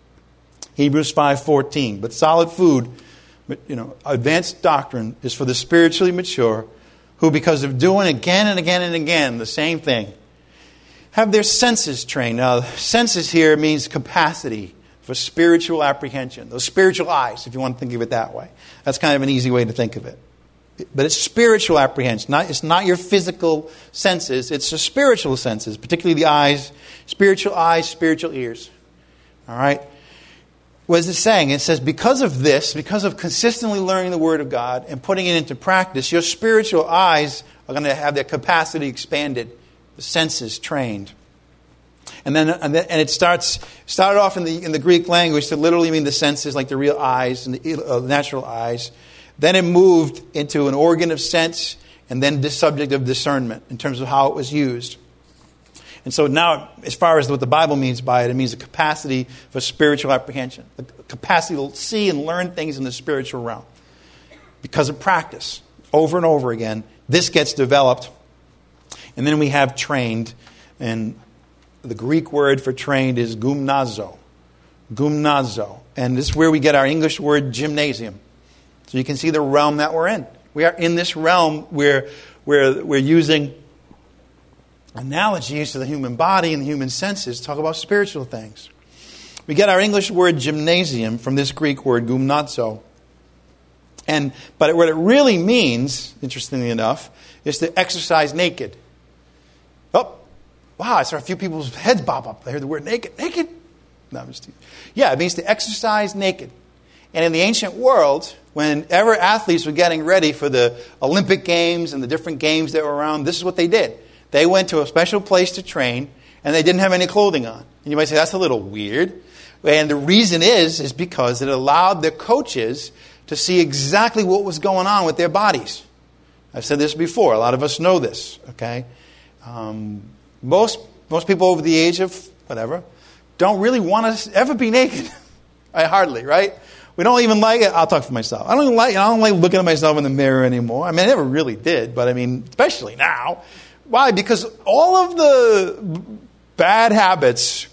Hebrews 5:14. But solid food, advanced doctrine is for the spiritually mature, who, because of doing again and again and again the same thing, have their senses trained. Now, senses here means capacity for spiritual apprehension. Those spiritual eyes, if you want to think of it that way. That's kind of an easy way to think of it. But it's spiritual apprehension. It's not your physical senses. It's the spiritual senses, particularly the eyes, spiritual ears. All right? What is it saying? It says, because of consistently learning the Word of God and putting it into practice, your spiritual eyes are going to have their capacity expanded, the senses trained. And it started off in the Greek language to literally mean the senses, like the real eyes and the natural eyes. Then it moved into an organ of sense, and then the subject of discernment in terms of how it was used. And so now, as far as what the Bible means by it, it means a capacity for spiritual apprehension, the capacity to see and learn things in the spiritual realm. Because of practice, over and over again, this gets developed. And then we have trained, and the Greek word for trained is gymnazo. Gymnazo. And this is where we get our English word gymnasium. So you can see the realm that we're in. We are in this realm where we're using analogies to the human body and the human senses to talk about spiritual things. We get our English word gymnasium from this Greek word gymnazo. But what it really means, interestingly enough, is to exercise naked. Oh, Wow, I saw a few people's heads bob up. I heard the word naked. Naked? No, I'm just teasing. Yeah, it means to exercise naked. And in the ancient world, whenever athletes were getting ready for the Olympic Games and the different games that were around, this is what they did. They went to a special place to train, and they didn't have any clothing on. And you might say, that's a little weird. And the reason is because it allowed the coaches to see exactly what was going on with their bodies. I've said this before. A lot of us know this, okay? Most people over the age of whatever don't really want to ever be naked. Hardly, right? We don't even like it. I'll talk for myself. I don't like looking at myself in the mirror anymore. I mean, I never really did, but I mean, especially now. Why? Because all of the bad habits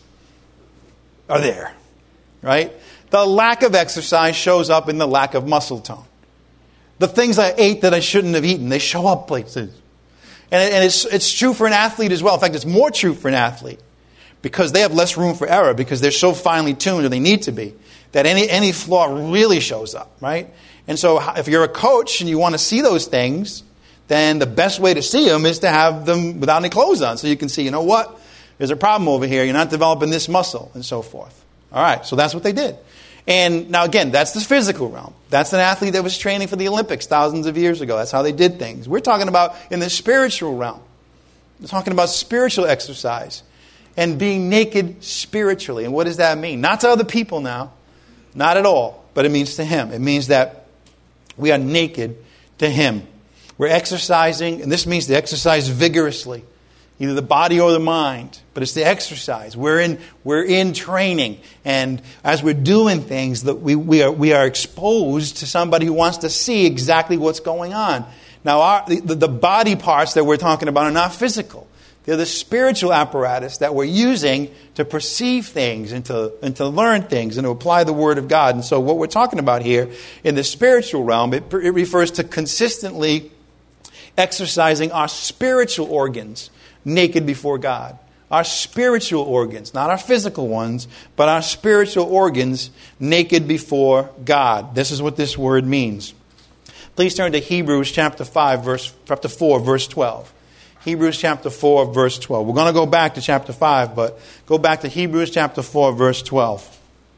are there, right? The lack of exercise shows up in the lack of muscle tone. The things I ate that I shouldn't have eaten, they show up places. And it's true for an athlete as well. In fact, it's more true for an athlete because they have less room for error because they're so finely tuned, or they need to be, that any flaw really shows up, right? And so if you're a coach and you want to see those things, then the best way to see them is to have them without any clothes on. So you can see, you know what? There's a problem over here. You're not developing this muscle and so forth. All right, so that's what they did. And now again, that's the physical realm. That's an athlete that was training for the Olympics thousands of years ago. That's how they did things. We're talking about in the spiritual realm. We're talking about spiritual exercise and being naked spiritually. And what does that mean? Not to other people now. Not at all. But it means to Him. It means that we are naked to Him. We're exercising, and this means to exercise vigorously. Either the body or the mind, but it's the exercise. We're in training, and as we're doing things, that we are exposed to somebody who wants to see exactly what's going on. Now, the body parts that we're talking about are not physical; they're the spiritual apparatus that we're using to perceive things and to learn things and to apply the Word of God. And so, what we're talking about here in the spiritual realm, it refers to consistently exercising our spiritual organs naked before God. Our spiritual organs, not our physical ones, but our spiritual organs naked before God. This is what this word means. Please turn to Hebrews chapter 4, verse 12. Hebrews chapter 4, verse 12. We're going to go back to chapter 5, but go back to Hebrews chapter 4, verse 12.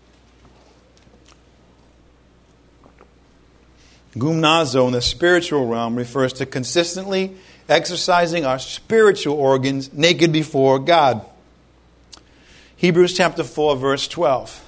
Gumnazo in the spiritual realm refers to consistently exercising our spiritual organs naked before God. Hebrews chapter 4, verse 12.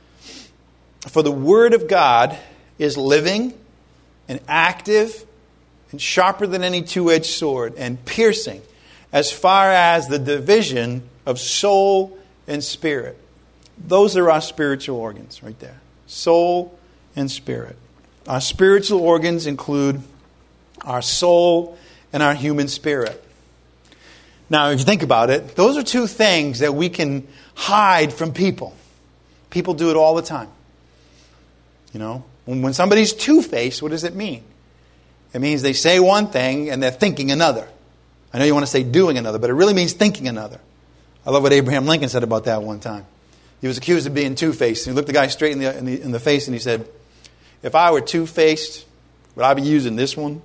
For the Word of God is living and active and sharper than any two-edged sword and piercing as far as the division of soul and spirit. Those are our spiritual organs right there. Soul and spirit. Our spiritual organs include our soul and our human spirit. Now, if you think about it, those are two things that we can hide from people. People do it all the time. You know, when somebody's two-faced, what does it mean? It means they say one thing and they're thinking another. I know you want to say doing another, but it really means thinking another. I love what Abraham Lincoln said about that one time. He was accused of being two-faced. He looked the guy straight in the face and he said, if I were two-faced, would I be using this one?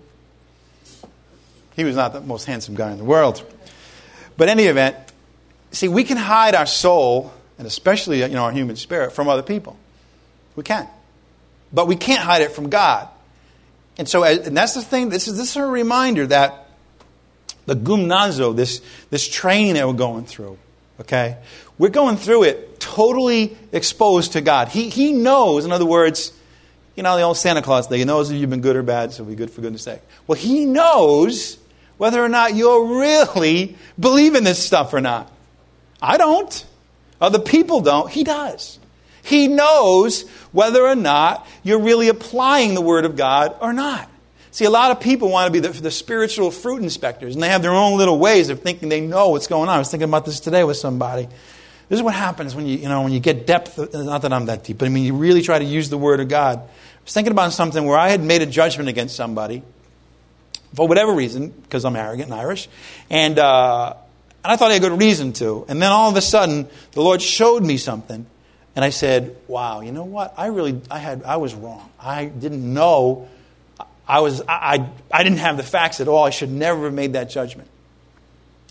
He was not the most handsome guy in the world. But in any event, see, we can hide our soul, and especially our human spirit, from other people. We can. But we can't hide it from God. And so, and that's the thing, this is a reminder that the gumnazo, this training that we're going through, okay? We're going through it totally exposed to God. He knows, in other words, the old Santa Claus thing, He knows if you've been good or bad, so be good for goodness sake. Well, He knows whether or not you'll really believe in this stuff or not. I don't. Other people don't. He does. He knows whether or not you're really applying the Word of God or not. See, a lot of people want to be the spiritual fruit inspectors, and they have their own little ways of thinking they know what's going on. I was thinking about this today with somebody. This is what happens when you get depth. Not that I'm that deep, but I mean, you really try to use the Word of God. I was thinking about something where I had made a judgment against somebody for whatever reason, because I'm arrogant and Irish, and I thought I had good reason to. And then all of a sudden, the Lord showed me something, and I said, "Wow, you know what? I was wrong. I didn't know. I didn't have the facts at all. I should never have made that judgment."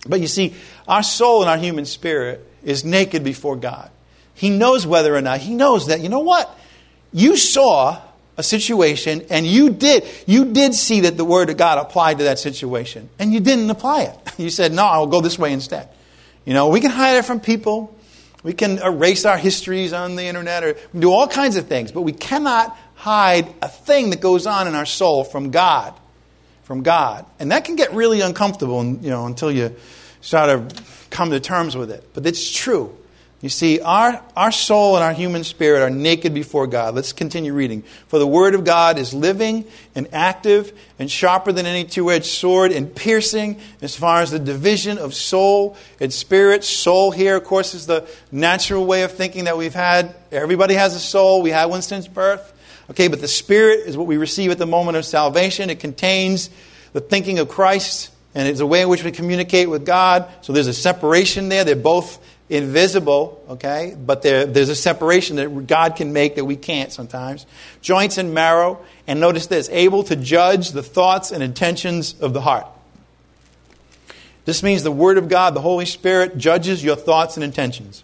But you see, our soul and our human spirit is naked before God. He knows whether or not, he knows that, you know what? You saw a situation and you did see that the Word of God applied to that situation. And you didn't apply it. You said, no, I'll go this way instead. You know, we can hide it from people. We can erase our histories on the internet or do all kinds of things. But we cannot hide a thing that goes on in our soul from God. From God. And that can get really uncomfortable, until you start to come to terms with it. But it's true. You see, our soul and our human spirit are naked before God. Let's continue reading. For the Word of God is living and active and sharper than any two-edged sword and piercing as far as the division of soul and spirit. Soul here, of course, is the natural way of thinking that we've had. Everybody has a soul. We had one since birth. Okay, but the Spirit is what we receive at the moment of salvation. It contains the thinking of Christ, and it's a way in which we communicate with God. So there's a separation there. They're both invisible, okay? But there's a separation that God can make that we can't sometimes. Joints and marrow. And notice this, able to judge the thoughts and intentions of the heart. This means the Word of God, the Holy Spirit, judges your thoughts and intentions.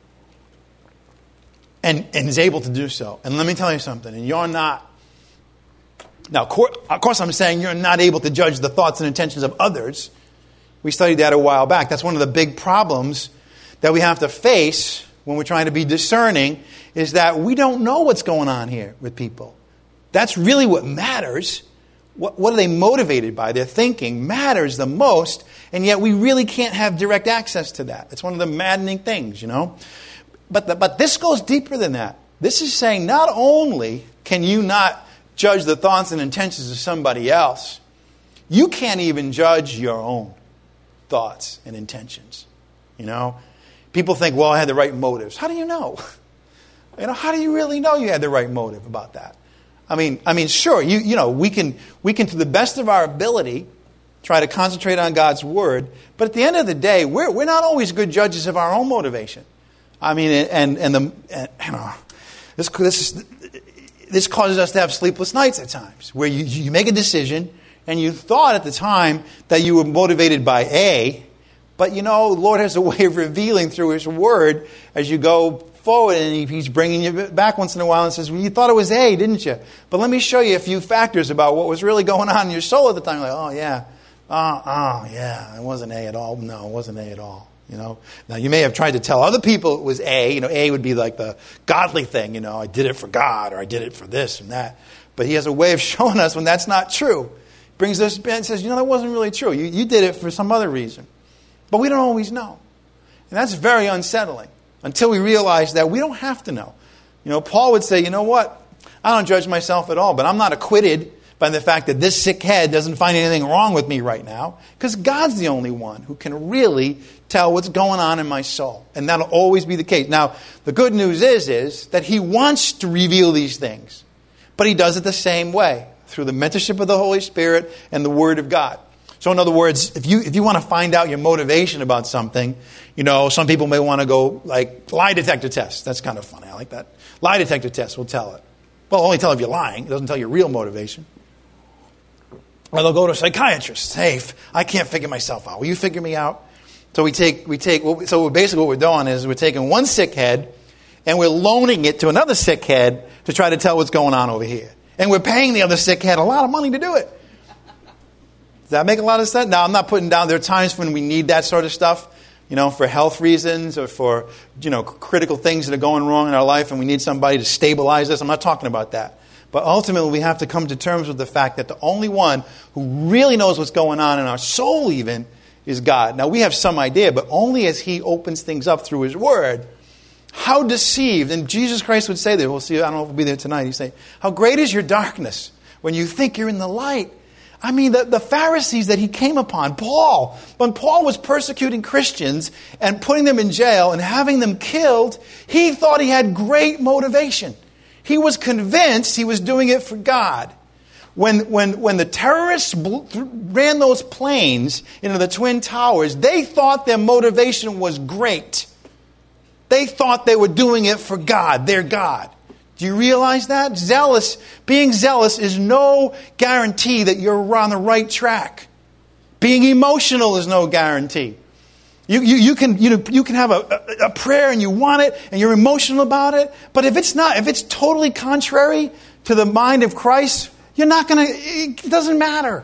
And is able to do so. And let me tell you something, and you're not. Now, of course I'm saying you're not able to judge the thoughts and intentions of others. We studied that a while back. That's one of the big problems that we have to face when we're trying to be discerning, is that we don't know what's going on here with people. That's really what matters. What are they motivated by? Their thinking matters the most, and yet we really can't have direct access to that. It's one of the maddening things, But this goes deeper than that. This is saying not only can you not judge the thoughts and intentions of somebody else, you can't even judge your own thoughts and intentions. People think, well, I had the right motives. How do you know? How do you really know you had the right motive about that? I mean, sure, we can to the best of our ability try to concentrate on God's Word, but at the end of the day, we're not always good judges of our own motivation. I mean, this causes us to have sleepless nights at times, where you make a decision and you thought at the time that you were motivated by A, but the Lord has a way of revealing through His Word as you go forward, and He's bringing you back once in a while and says, well, you thought it was A, didn't you? But let me show you a few factors about what was really going on in your soul at the time. Like, oh yeah, it wasn't A at all. No, it wasn't A at all. Now you may have tried to tell other people it was A. A would be like the godly thing. I did it for God, or I did it for this and that. But He has a way of showing us when that's not true. Brings us back and says, that wasn't really true. You did it for some other reason. But we don't always know. And that's very unsettling until we realize that we don't have to know. Paul would say, what? I don't judge myself at all, but I'm not acquitted by the fact that this sick head doesn't find anything wrong with me right now, because God's the only one who can really tell what's going on in my soul. And that'll always be the case. Now, the good news is that He wants to reveal these things, but He does it the same way, through the mentorship of the Holy Spirit and the Word of God. So in other words, if you want to find out your motivation about something, some people may want to go like lie detector test. That's kind of funny. I like that. Lie detector test will tell it. Well, it'll only tell if you're lying. It doesn't tell your real motivation. Or they'll go to a psychiatrist. Hey, I can't figure myself out. Will you figure me out? So basically what we're doing is we're taking one sick head and we're loaning it to another sick head to try to tell what's going on over here. And we're paying the other sick head a lot of money to do it. Does that make a lot of sense? Now, I'm not putting down, there are times when we need that sort of stuff, for health reasons or for, critical things that are going wrong in our life and we need somebody to stabilize us. I'm not talking about that. But ultimately, we have to come to terms with the fact that the only one who really knows what's going on in our soul even is God. Now, we have some idea, but only as He opens things up through His Word. How deceived, and Jesus Christ would say that, we'll see, I don't know if we'll be there tonight, He'd say, how great is your darkness when you think you're in the light. I mean, the Pharisees that He came upon, when Paul was persecuting Christians and putting them in jail and having them killed, he thought he had great motivation. He was convinced he was doing it for God. When the terrorists ran those planes into the Twin Towers, they thought their motivation was great. They thought they were doing it for God, their God. Do you realize that? Being zealous is no guarantee that you're on the right track. Being emotional is no guarantee. You can have a prayer and you want it and you're emotional about it. But if it's totally contrary to the mind of Christ, it doesn't matter.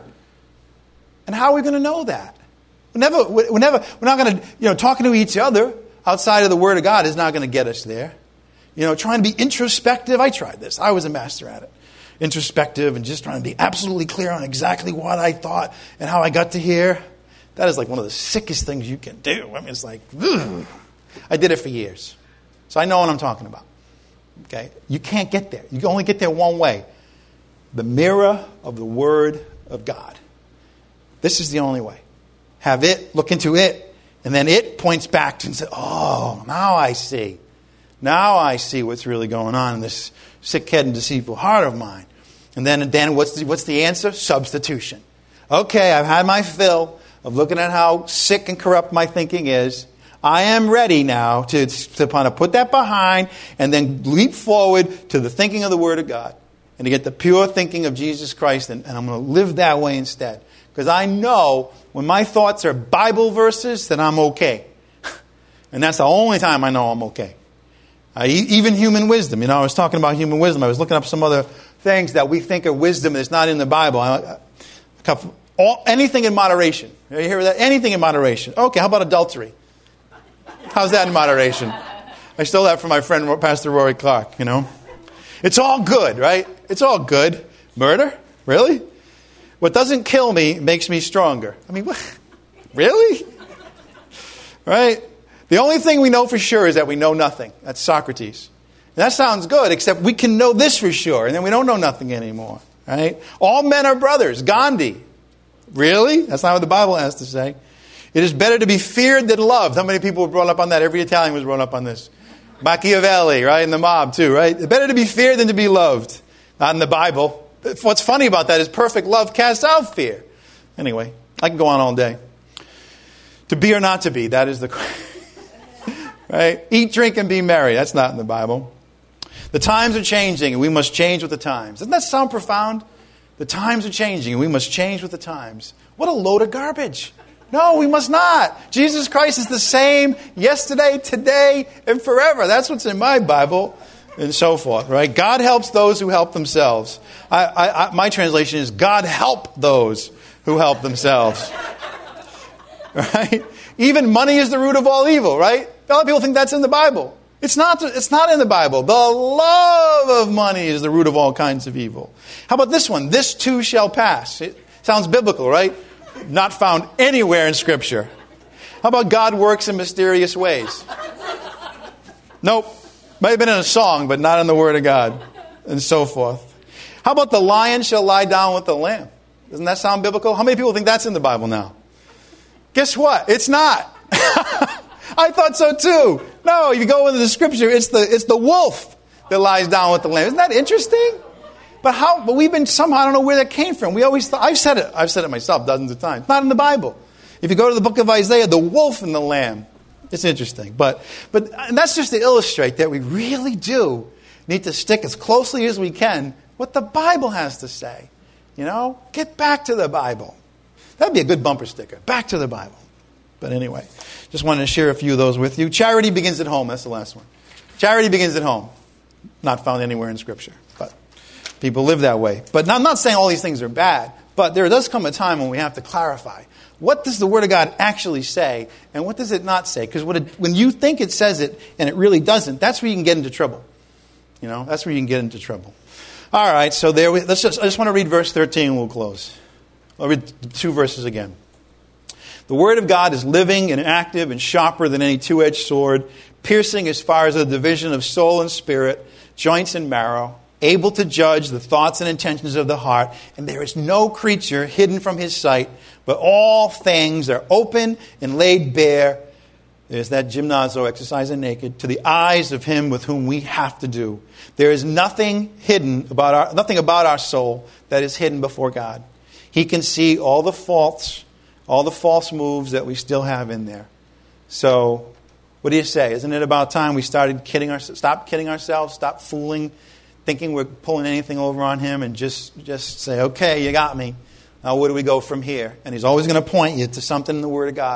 And how are we going to know that? We're not going to, talking to each other outside of the Word of God is not going to get us there. Trying to be introspective. I tried this. I was a master at it. Introspective and just trying to be absolutely clear on exactly what I thought and how I got to here. That is like one of the sickest things you can do. I mean, it's like, ugh. I did it for years. So I know what I'm talking about. Okay? You can't get there. You can only get there one way. The mirror of the Word of God. This is the only way. Have it, look into it, and then it points back and says, oh, now I see. Now I see what's really going on in this sick head and deceitful heart of mine. And then what's the answer? Substitution. Okay, I've had my fill of looking at how sick and corrupt my thinking is. I am ready now to kind of put that behind and then leap forward to the thinking of the Word of God and to get the pure thinking of Jesus Christ, and I'm going to live that way instead. Because I know when my thoughts are Bible verses, that I'm okay. And that's the only time I know I'm okay. Even human wisdom. I was talking about human wisdom. I was looking up some other things that we think are wisdom that's not in the Bible. Anything in moderation. You hear that? Anything in moderation. Okay, how about adultery? How's that in moderation? I stole that from my friend Pastor Rory Clark, It's all good, right? It's all good. Murder? Really? What doesn't kill me makes me stronger. I mean, what? Really? Right? The only thing we know for sure is that we know nothing. That's Socrates. And that sounds good, except we can know this for sure, and then we don't know nothing anymore. Right? All men are brothers. Gandhi. Really? That's not what the Bible has to say. It is better to be feared than loved. How many people were brought up on that? Every Italian was brought up on this. Machiavelli, right? And the mob too, right? It's better to be feared than to be loved. Not in the Bible. What's funny about that is perfect love casts out fear. Anyway, I can go on all day. To be or not to be, that is the right? Eat, drink, and be merry. That's not in the Bible. The times are changing, and we must change with the times. Doesn't that sound profound? The times are changing, and we must change with the times. What a load of garbage. No, we must not. Jesus Christ is the same yesterday, today, and forever. That's what's in my Bible. And so forth, right? God helps those who help themselves. My translation is, God help those who help themselves. Right? Even money is the root of all evil, right? A lot of people think that's in the Bible. It's not in the Bible. The love of money is the root of all kinds of evil. How about this one? This too shall pass. It sounds biblical, right? Not found anywhere in Scripture. How about God works in mysterious ways? Nope. Might have been in a song, but not in the Word of God, and so forth. How about the lion shall lie down with the lamb? Doesn't that sound biblical? How many people think that's in the Bible now? Guess what? It's not. I thought so too. No, if you go into the Scripture, it's the wolf that lies down with the lamb. Isn't that interesting? But we've been somehow, I don't know where that came from. We always thought, I've said it myself dozens of times. Not in the Bible. If you go to the book of Isaiah, the wolf and the lamb. It's interesting. But and that's just to illustrate that we really do need to stick as closely as we can what the Bible has to say. Get back to the Bible. That'd be a good bumper sticker. Back to the Bible. But anyway, just wanted to share a few of those with you. Charity begins at home. That's the last one. Charity begins at home. Not found anywhere in Scripture. But people live that way. But I'm not saying all these things are bad. But there does come a time when we have to clarify. What does the Word of God actually say, and what does it not say? Because when you think it says it, and it really doesn't, that's where you can get into trouble. That's where you can get into trouble. All right, so I just want to read verse 13 and we'll close. I'll read 2 verses again. The Word of God is living and active and sharper than any two-edged sword, piercing as far as the division of soul and spirit, joints and marrow, able to judge the thoughts and intentions of the heart, and there is no creature hidden from His sight, but all things are open and laid bare. There's that gymnazo, exercising naked, to the eyes of Him with whom we have to do. There is nothing about our soul that is hidden before God. He can see all the false moves that we still have in there. So, what do you say? Isn't it about time we stop kidding ourselves, stop fooling, thinking we're pulling anything over on Him, and just say, okay, you got me. Now where do we go from here? And He's always going to point you to something in the Word of God.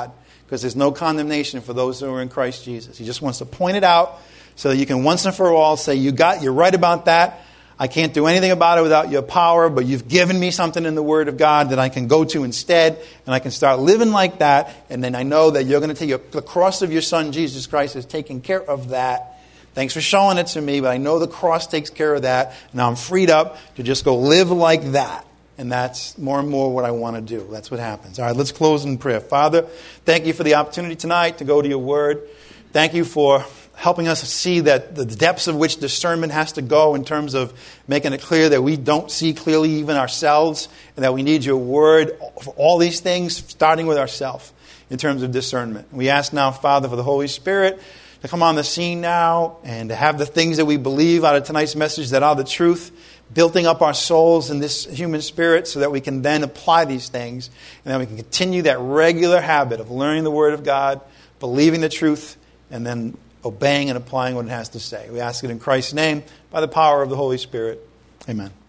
because there's no condemnation for those who are in Christ Jesus. He just wants to point it out so that you can once and for all say, you're right about that. I can't do anything about it without your power, but you've given me something in the Word of God that I can go to instead, and I can start living like that, and then I know that you're going to take the cross of your Son, Jesus Christ, is taking care of that. Thanks for showing it to me, but I know the cross takes care of that. Now I'm freed up to just go live like that. And that's more and more what I want to do. That's what happens. All right, let's close in prayer. Father, thank you for the opportunity tonight to go to your Word. Thank you for helping us see that the depths of which discernment has to go in terms of making it clear that we don't see clearly even ourselves, and that we need your Word for all these things, starting with ourselves in terms of discernment. We ask now, Father, for the Holy Spirit to come on the scene now and to have the things that we believe out of tonight's message that are the truth, building up our souls in this human spirit so that we can then apply these things and that we can continue that regular habit of learning the Word of God, believing the truth, and then obeying and applying what it has to say. We ask it in Christ's name by the power of the Holy Spirit. Amen.